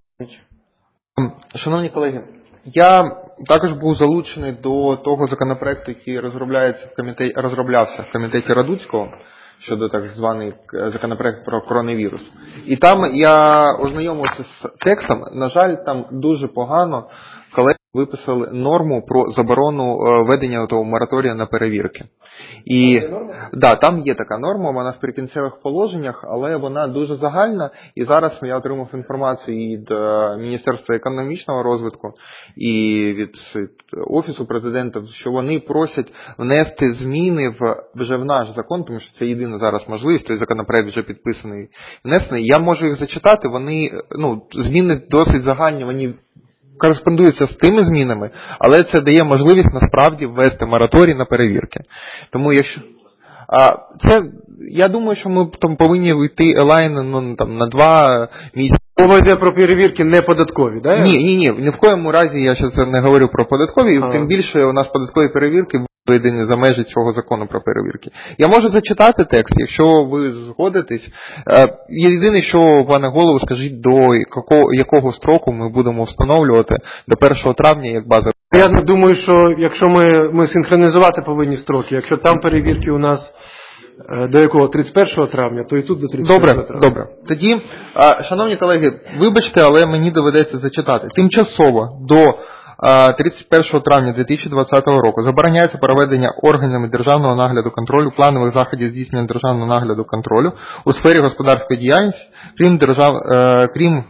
Шановні колеги, я також був залучений до того законопроекту, який розробляється в комітеті, розроблявся в комітеті Радуцького, щодо так званий законопроект про коронавірус. І там я ознайомився з текстом. На жаль, там дуже погано колеги виписали норму про заборону ведення того мораторія на перевірки. І да, там є така норма, вона в прикінцевих положеннях, але вона дуже загальна. І зараз я отримав інформацію від Міністерства економічного розвитку і від Офісу президента, що вони просять внести зміни в, вже в наш закон, тому що це єдина зараз можливість, той законопроект вже підписаний, внесений. Я можу їх зачитати, вони, ну, зміни досить загальні, вони кореспондуються з тими змінами, але це дає можливість насправді ввести мораторій на перевірки. Тому якщо... А, це, я думаю, що ми там повинні вийти елайн ну, там, на два місяці. Мова йде про перевірки не податкові, да? Ні, ні, ні, ні в коєму разі я зараз не говорю про податкові, і тим більше у нас податкові перевірки виведені за межі цього закону про перевірки. Я можу зачитати текст, якщо ви згодитесь. Єдине, що, пане голову, скажіть, до якого, якого строку ми будемо встановлювати, до першого травня, як база. Я думаю, що якщо ми, ми синхронізувати повинні строки, якщо там перевірки у нас до якого тридцять першого травня, то і тут до тридцять першого травня. Добре, добре. Тоді, шановні колеги, вибачте, але мені доведеться зачитати. Тимчасово до тридцять першого травня дві тисячі двадцятого року забороняється проведення органами державного нагляду контролю планових заходів здійснення державного нагляду контролю у сфері господарської діяльності, крім держав, крім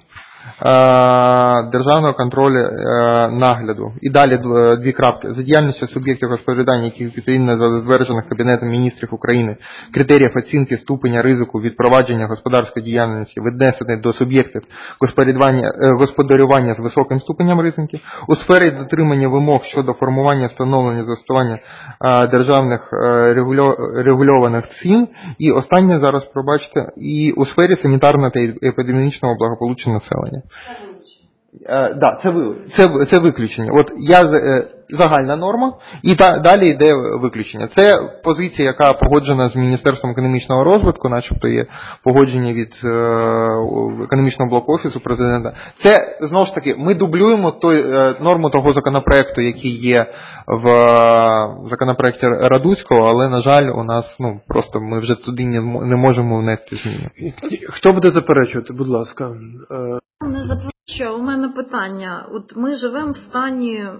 державного контролю нагляду. І далі дві крапки. За діяльністю суб'єктів господарювання, які відповідно за затверджених Кабінетом міністрів України критеріїв оцінки ступеня ризику від провадження господарської діяльності, віднесених до суб'єктів господарювання, господарювання з високим ступенем ризиків, у сфері дотримання вимог щодо формування, встановлення, застосування державних регульованих цін, і останнє зараз, пробачте, і у сфері санітарного та епідемічного благополуччя населення. Так, да, це, це, це виключення. От я загальна норма, і та, далі йде виключення. Це позиція, яка погоджена з Міністерством економічного розвитку, начебто є погодження від е, економічного блоку Офісу президента. Це, знову ж таки, ми дублюємо той, е, норму того законопроекту, який є в е, законопроекті Радуцького, але, на жаль, у нас, ну, просто ми вже туди не, не можемо внести зміни. Хто буде заперечувати, будь ласка? Не заперечую, у мене питання. От ми живемо в стані, е,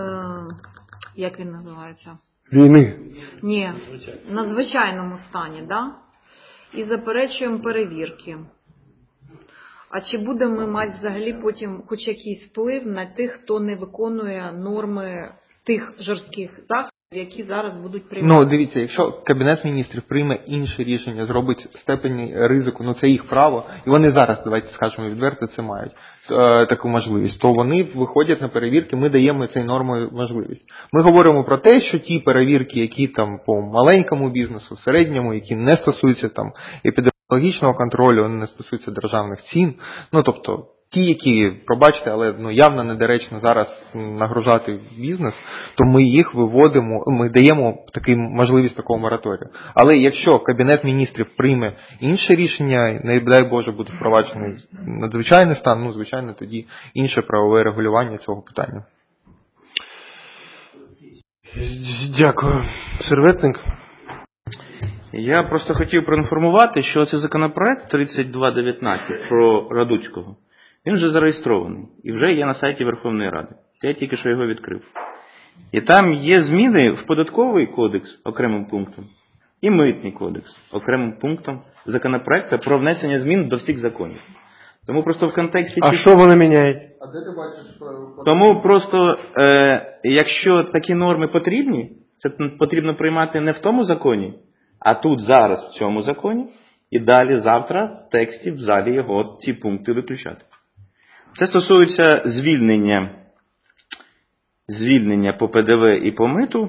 як він називається? Війни. Ні, в надзвичайному стані, да? І заперечуємо перевірки. А чи будемо ми мати взагалі потім хоч якийсь вплив на тих, хто не виконує норми тих жорстких заходів, які зараз будуть приймати? Ну, дивіться, якщо Кабінет міністрів прийме інше рішення, зробить степені ризику, ну це їх право, і вони зараз, давайте скажемо відверто, це мають е, таку можливість, то вони виходять на перевірки, ми даємо цій нормі можливість. Ми говоримо про те, що ті перевірки, які там по маленькому бізнесу, середньому, які не стосуються там епідеміологічного контролю, вони не стосуються державних цін, ну тобто ті, які, пробачте, але ну, явно недоречно зараз нагружати бізнес, то ми їх виводимо, ми даємо таку можливість такого мораторію. Але якщо Кабінет міністрів прийме інше рішення, не дай Боже буде впроваджений надзвичайний стан, ну, звичайно, тоді інше правове регулювання цього питання. Дякую. Серветник? Я просто хотів проінформувати, що цей законопроект тридцять два дев'ятнадцять про Радуцького, він вже зареєстрований і вже є на сайті Верховної Ради. Я тільки що його відкрив. І там є зміни в податковий кодекс окремим пунктом і митний кодекс окремим пунктом законопроекту про внесення змін до всіх законів. Тому просто в контексті... А що вони міняють? А де ти бачиш? Тому просто, е, якщо такі норми потрібні, це потрібно приймати не в тому законі, а тут зараз в цьому законі, і далі завтра в тексті в залі його ці пункти виключати. Це стосується звільнення, звільнення по Пе Де Ве і по миту,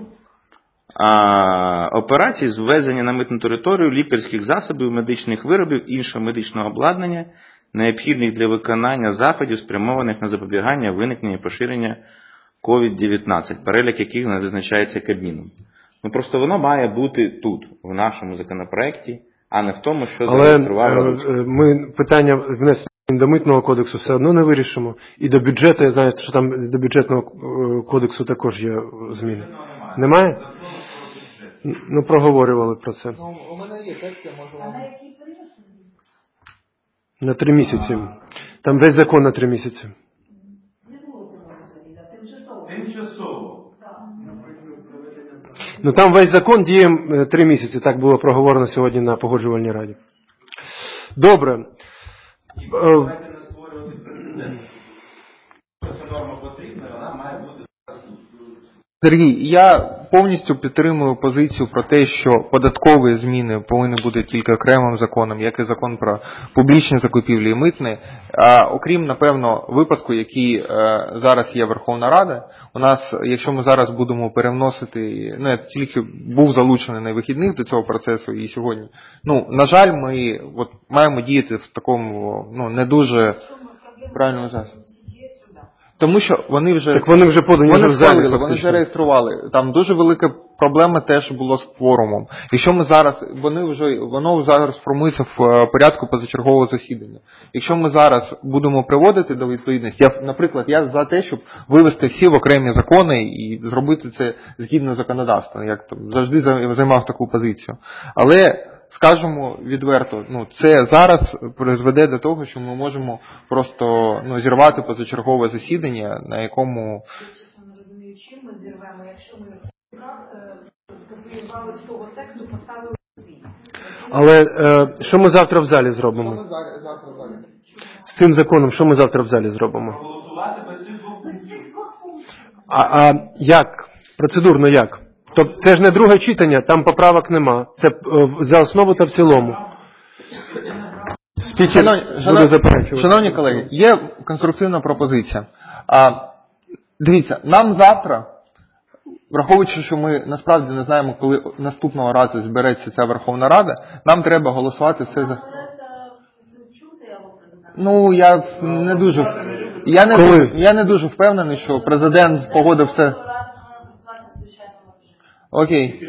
а операцій з ввезення на митну територію лікарських засобів, медичних виробів, іншого медичного обладнання, необхідних для виконання заходів, спрямованих на запобігання виникнення і поширення ковід дев'ятнадцять, перелік яких визначається Кабміном. Ну, просто воно має бути тут, в нашому законопроекті, а не в тому, що зареєстрував. Але ми питання внесення до митного кодексу все одно не вирішимо. І до бюджету, я знаю, що там до бюджетного кодексу також є зміни. Немає? Ну, проговорювали про це. Ну, у мене є текст, я можу вам... На три місяці. Там весь закон на три місяці. Тимчасово. Ну там весь закон діє три місяці, так було проговорено сьогодні на Погоджувальній раді. Добре. Давайте не створювати прецедент. Ця норма потрібна, вона має бути. Сергій, я повністю підтримую позицію про те, що податкові зміни повинні бути тільки окремим законом, як і закон про публічні закупівлі і митне. А окрім, напевно, випадку, який е, зараз є Верховна Рада, у нас, якщо ми зараз будемо перевносити, ну, я тільки був залучений на вихідних до цього процесу і сьогодні, ну, на жаль, ми от, маємо діяти в такому, ну, не дуже правильному засобі. Тому що вони вже, так вони вже подані, вони, вже в залі, вони вже реєстрували. Там дуже велика проблема теж була з кворумом. Якщо ми зараз, вони вже, воно зараз формується в порядку позачергового засідання. Якщо ми зараз будемо приводити до відповідності, я, наприклад, я за те, щоб вивести всі в окремі закони і зробити це згідно законодавства. Я завжди займав таку позицію. Але скажемо відверто, ну, це зараз призведе до того, що ми можемо просто, ну, зірвати позачергове засідання, на якому... Я чесно не розумію, чим ми зірвемо, якщо ми скопіювали з того тексту, поставили свій. Але е, що ми завтра в залі зробимо? Що ми завтра в залі? З цим законом, що ми завтра в залі зробимо? Голосувати без цих двох пунктів. А, а як? Процедурно як? Тобто це ж не друге читання, там поправок нема. Це за основу та в цілому. Спікер буде заперечувати. Шановні колеги, є конструктивна пропозиція. А, дивіться, нам завтра, враховуючи, що ми насправді не знаємо, коли наступного разу збереться ця Верховна Рада, нам треба голосувати все за... Ну, я не дуже... Я не, я не дуже впевнений, що президент погодив все... Окей.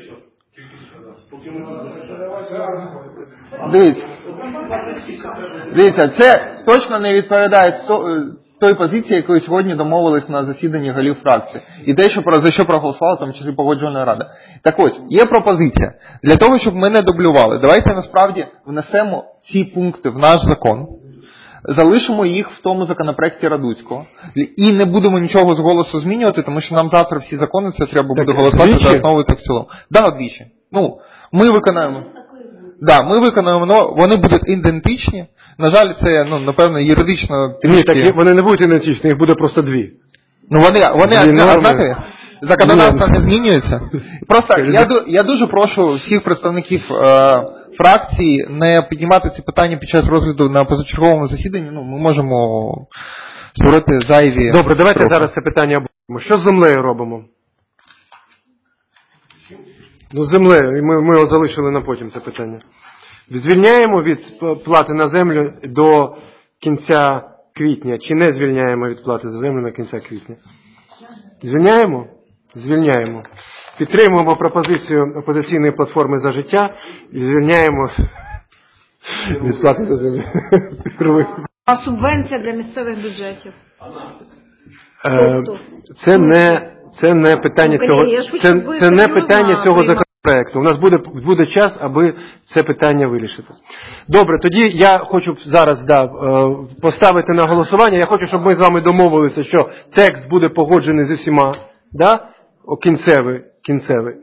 Дивіться. Дивіться, це точно не відповідає той позиції, якою сьогодні домовились на засіданні голів фракції. І те, що, за що проголосувала, в тому числі Погоджувальна рада. Так ось, є пропозиція. Для того, щоб ми не дублювали, давайте насправді внесемо ці пункти в наш закон. Залишимо їх в тому законопроекті Радуцького. І не будемо нічого з голосу змінювати, тому що нам завтра всі закони це треба буде так, голосувати двічі? За основу та в цілому. Так, да, двічі. Ну, ми виконаємо. Да, ми виконаємо, но вони будуть ідентичні. На жаль, це, ну, напевно, юридично... Ні, так вони не будуть ідентичні, їх буде просто дві. Ну, вони, вони однакові. Законодавство не змінюється. Просто я, я дуже прошу всіх представників е, фракції не піднімати ці питання під час розгляду на позачерговому засіданні. Ну, ми можемо створити зайві... Добре, давайте трохи. Зараз це питання обговоримо. Що з землею робимо? Ну, з землею, ми, ми його залишили на потім, це питання. Звільняємо від плати на землю до кінця квітня, чи не звільняємо від плати за землю на кінця квітня? Звільняємо? Звільняємо. Підтримуємо пропозицію опозиційної платформи «За життя» і звільняємо від плати за землю. А субвенція для місцевих бюджетів? Це не, це не питання цього, це, це не питання цього законопроекту. У нас буде, буде час, аби це питання вирішити. Добре, тоді я хочу зараз да, поставити на голосування. Я хочу, щоб ми з вами домовилися, що текст буде погоджений з усіма. Да? О, кінцевий, кінцевий.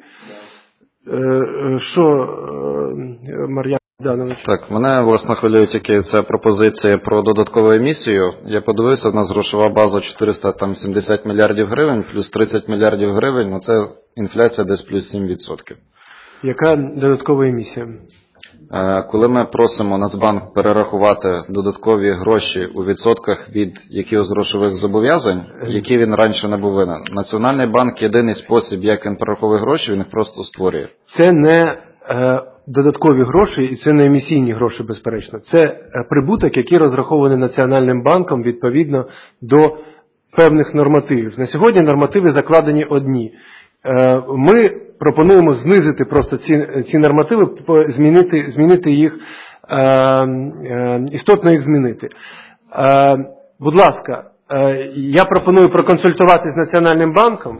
Що, Мар'яна Богданович? Так, мене, власне, хвилює тільки ця пропозиція про додаткову емісію. Я подивився, у нас грошова база чотириста сімдесят мільярдів гривень, плюс тридцять мільярдів гривень, ну це інфляція десь плюс сім відсотків. Яка додаткова емісія? Коли ми просимо Нацбанк перерахувати додаткові гроші у відсотках від якихось грошових зобов'язань, які він раніше не був винен, Національний банк єдиний спосіб, як він перераховує гроші, він їх просто створює. Це не е, додаткові гроші і це не емісійні гроші, безперечно. Це прибуток, який розрахований Національним банком відповідно до певних нормативів. На сьогодні нормативи закладені одні. Е, ми пропонуємо знизити просто ці, ці нормативи, змінити, змінити їх, е, е, істотно їх змінити. Е, будь ласка, е, я пропоную проконсультувати з Національним банком,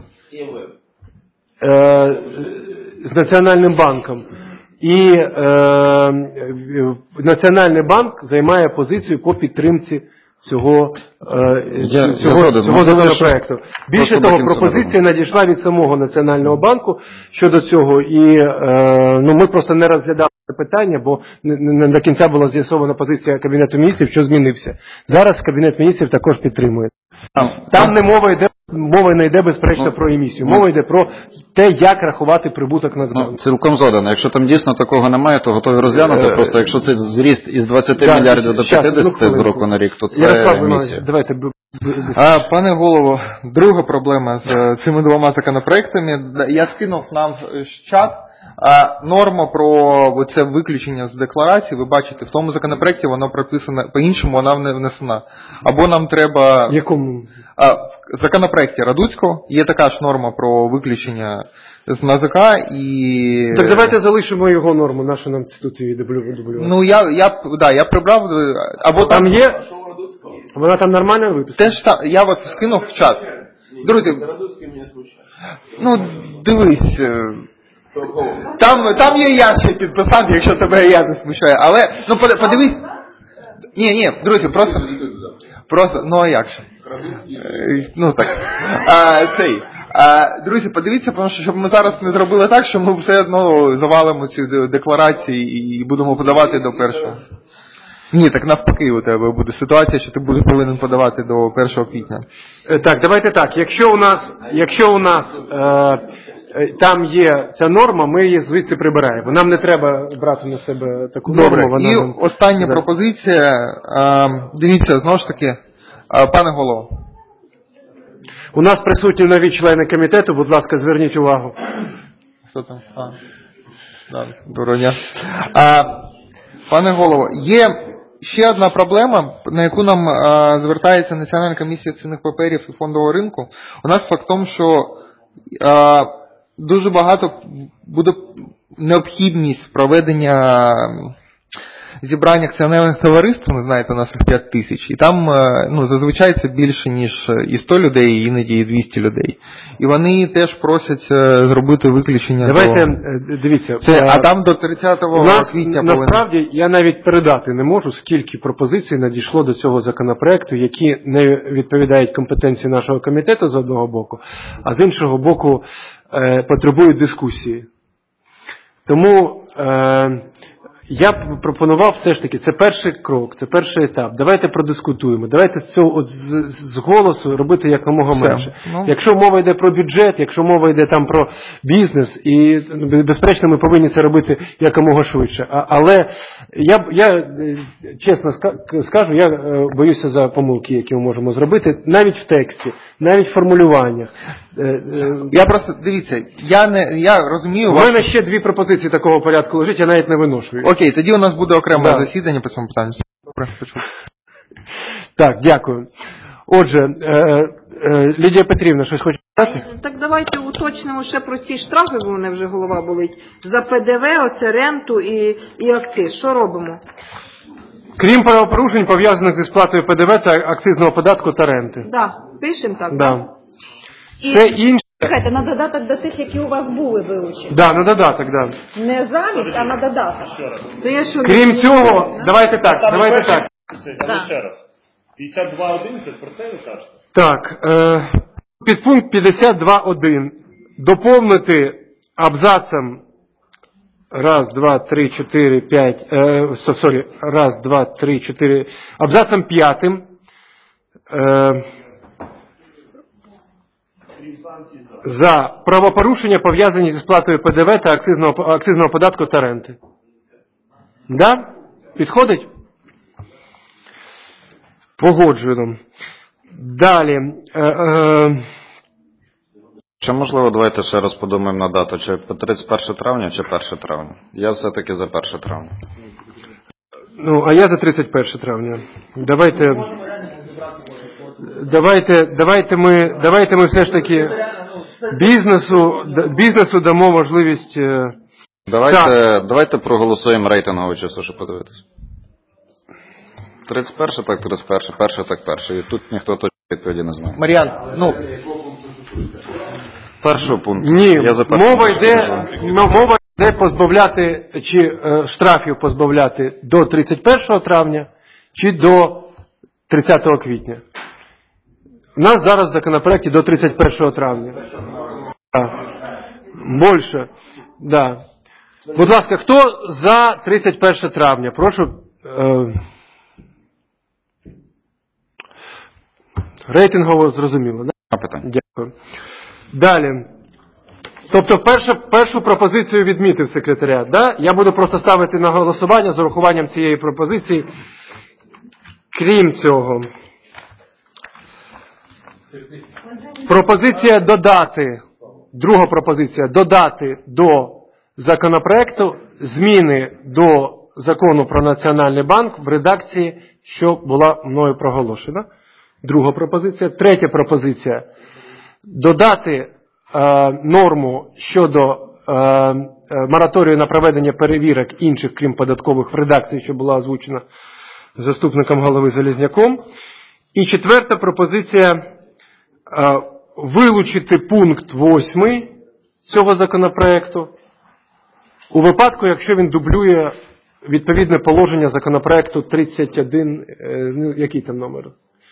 е, з Національним банком, і е, Національний банк займає позицію по підтримці цього, я, цього, я цього законопроекту. Більше того, пропозиція надійшла від самого Національного банку щодо цього, і е, ну, ми просто не розглядали це питання, бо не, не до кінця була з'ясована позиція Кабінету міністрів, що змінився. Зараз Кабінет міністрів також підтримує. Там, там не мова йде, мова не йде безперечно про емісію, мова йде про те, як рахувати прибуток Нацбанку. Ну, цілком згоден. Якщо там дійсно такого немає, то готові розглянути. Просто якщо це зріст із двадцяти да, мільярдів до п'ятдесяти з року на рік, то це Ярослав, емісія. Давайте. А, пане голово, друга проблема з цими двома законопроектами. Я скинув нам в чат а, норму про це виключення з декларації. Ви бачите, в тому законопроекті воно прописано по-іншому, вона не внесена. Або нам треба... В якому? А, в законопроекті Радуцького є така ж норма про виключення з НАЗК і... Так давайте залишимо його норму, нашу нам тут її дублювати. Ну, я, я, да, я прибрав, або там... Там є... Радуцького. Вона там нормально виписана? Теж там, я от скинув в чат. Друзі, Радуцький мене смущає. ну, дивись, там, там є я ще підписав, якщо тебе я не смущаю, але, ну, подивись, ні, ні, друзі, просто, просто, ну, а як же? Ну, так, а, цей, а, друзі, подивіться, тому що, щоб ми зараз не зробили так, що ми все одно завалимо ці декларації і будемо подавати до першого. Ні, так навпаки у тебе буде ситуація, що ти будеш повинен подавати до першого квітня. Так, давайте так. Якщо у нас, якщо у нас е, там є ця норма, ми її звідси прибираємо. Нам не треба брати на себе таку Добре. норму. Вона І нам... остання да. пропозиція. Е, дивіться, знову ж таки, е, пане голово. У нас присутні нові члени комітету, будь ласка, зверніть увагу. Хто там? А, да, доброго дня. Е, пане голово, є... Ще одна проблема, на яку нам а, звертається Національна комісія цінних паперів і фондового ринку, у нас факт в тому, що а, дуже багато буде необхідність проведення зібрань акціонерних товариств, ви знаєте, у нас їх п'ять тисяч, і там ну, зазвичай це більше, ніж і сто людей, і іноді і двісті людей. І вони теж просять зробити виключення. Давайте, того. дивіться. Це, а там до тридцятого квітня насправді, повинен... я навіть передати не можу, скільки пропозицій надійшло до цього законопроекту, які не відповідають компетенції нашого комітету з одного боку, а з іншого боку е, потребують дискусії. Тому... Е, Я пропонував все ж таки, це перший крок, це перший етап. Давайте продискутуємо, давайте з цього от з, з голосу робити якомога менше. Ну. Якщо мова йде про бюджет, якщо мова йде там про бізнес, і безперечно ми повинні це робити якомога швидше. А, але я, я чесно скажу, я боюся за помилки, які ми можемо зробити, навіть в тексті, навіть в формулюваннях. Я просто, дивіться, я не, я розумію... У мене ваш... ще дві пропозиції такого порядку лежить, я навіть не виношую. Окей, тоді у нас буде окреме да. засідання по цьому питанню. Так, дякую. Отже, е, е, Лідія Петрівна, щось хоче сказати? Так давайте уточнимо ще про ці штрафи, бо у мене вже голова болить. За ПДВ, оце ренту і, і акциз. Що робимо? Крім правопорушень, пов'язаних зі сплатою ПДВ та акцизного податку та ренти. Так, да. Пишемо так? Да. Да. Це інше. Чекайте, на додаток до тих, які у вас були вилучені. Да, на додаток, да. Не замість, а на додаток. То я що, Крім не цього, не давайте так, Там давайте перший, так. Це, да. Ще раз. п'ятдесят два одинадцять, про це ви кажете? Так, е, підпункт п'ятдесят два один доповнити абзацом раз, два, три, чотири, п'ять, е, сорі, раз, два, три, чотири, абзацом п'ятим, е, за правопорушення, пов'язані зі сплатою ПДВ та акцизного, акцизного податку та ренти. Да? Підходить? Погоджуємо. Далі. Е, е, Чи можливо, давайте ще раз подумаємо на дату, чи тридцять перше травня, чи перше травня? Я все-таки за перше травня. Ну, а я за тридцять перше травня. Давайте, давайте, давайте ми, давайте ми все ж таки бізнесу, бізнесу дамо можливість. Давайте, давайте проголосуємо рейтингово часу, щоб подивитися. тридцять перше, так тридцять перше, перше, так перше. І тут ніхто точно відповіді не знає. Мар'ян, ну... Першого пункту. Ні, я за мова йде, мова йде позбавляти, чи е, штрафів позбавляти до тридцять першого травня, чи до тридцятого квітня. У нас зараз в законопроекті до тридцять першого травня. Да. Більше. Да. Будь ласка, хто за тридцять перше травня? Прошу. Е, рейтингово зрозуміло. Да? Питання. Дякую. Далі. Тобто першу, першу пропозицію відмітив секретаріат. Да? Я буду просто ставити на голосування з урахуванням цієї пропозиції. Крім цього, пропозиція додати, друга пропозиція, додати до законопроекту зміни до Закону про Національний банк в редакції, що була мною проголошена. Друга пропозиція. Третя пропозиція. Додати е, норму щодо е, е, мораторію на проведення перевірок інших, крім податкових, в редакції, що була озвучена заступником голови Залізняком. І четверта пропозиція е, вилучити пункт восьмий цього законопроекту у випадку, якщо він дублює відповідне положення законопроекту тридцять один, е, ну, який там номер?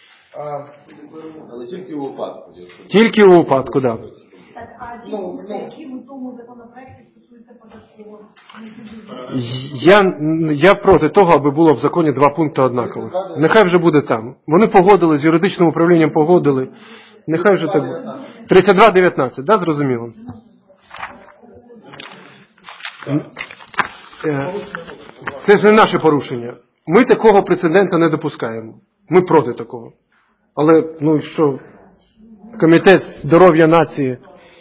Але тільки у випадку. Тільки у випадку, так. Да. Так, а ті пункти, які в тому законопроекті стосуються податкового? Я, я проти того, аби було в законі два пункти однакових. Нехай вже буде там. Вони погодили, з юридичним управлінням погодили. Нехай вже так буде. тридцять два дев'ятнадцять, да, зрозуміло? Це ж не наше порушення. Ми такого прецедента не допускаємо. Ми проти такого. Але, ну і що, Комітет здоров'я нації.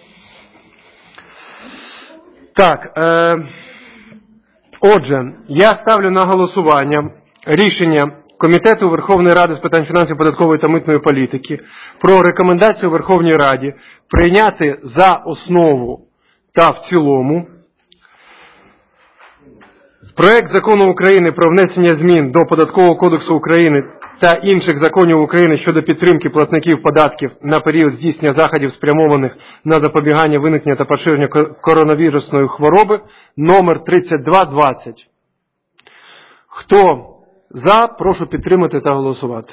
Так, е, отже, я ставлю на голосування рішення Комітету Верховної Ради з питань фінансів, податкової та митної політики про рекомендацію Верховній Раді прийняти за основу та в цілому проект Закону України про внесення змін до Податкового кодексу України та інших законів України щодо підтримки платників податків на період здійснення заходів, спрямованих на запобігання виникнення та поширення коронавірусної хвороби, номер тридцять два двадцять. Хто за, прошу підтримати та голосувати.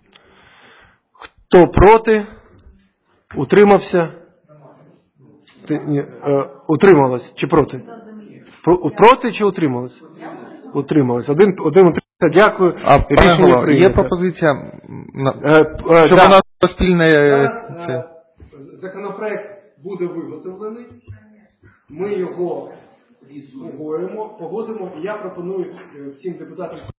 Хто проти, утримався, Ти, ні, е, утрималась чи проти? Проти чи утрималась? Утрималась. Один, один утримався. Дякую. А, рішення пане, є пропозиція, е, е, щоб да. у нас спільне... Це... Законопроект буде виготовлений, ми його погодимо, погодимо, і я пропоную всім депутатам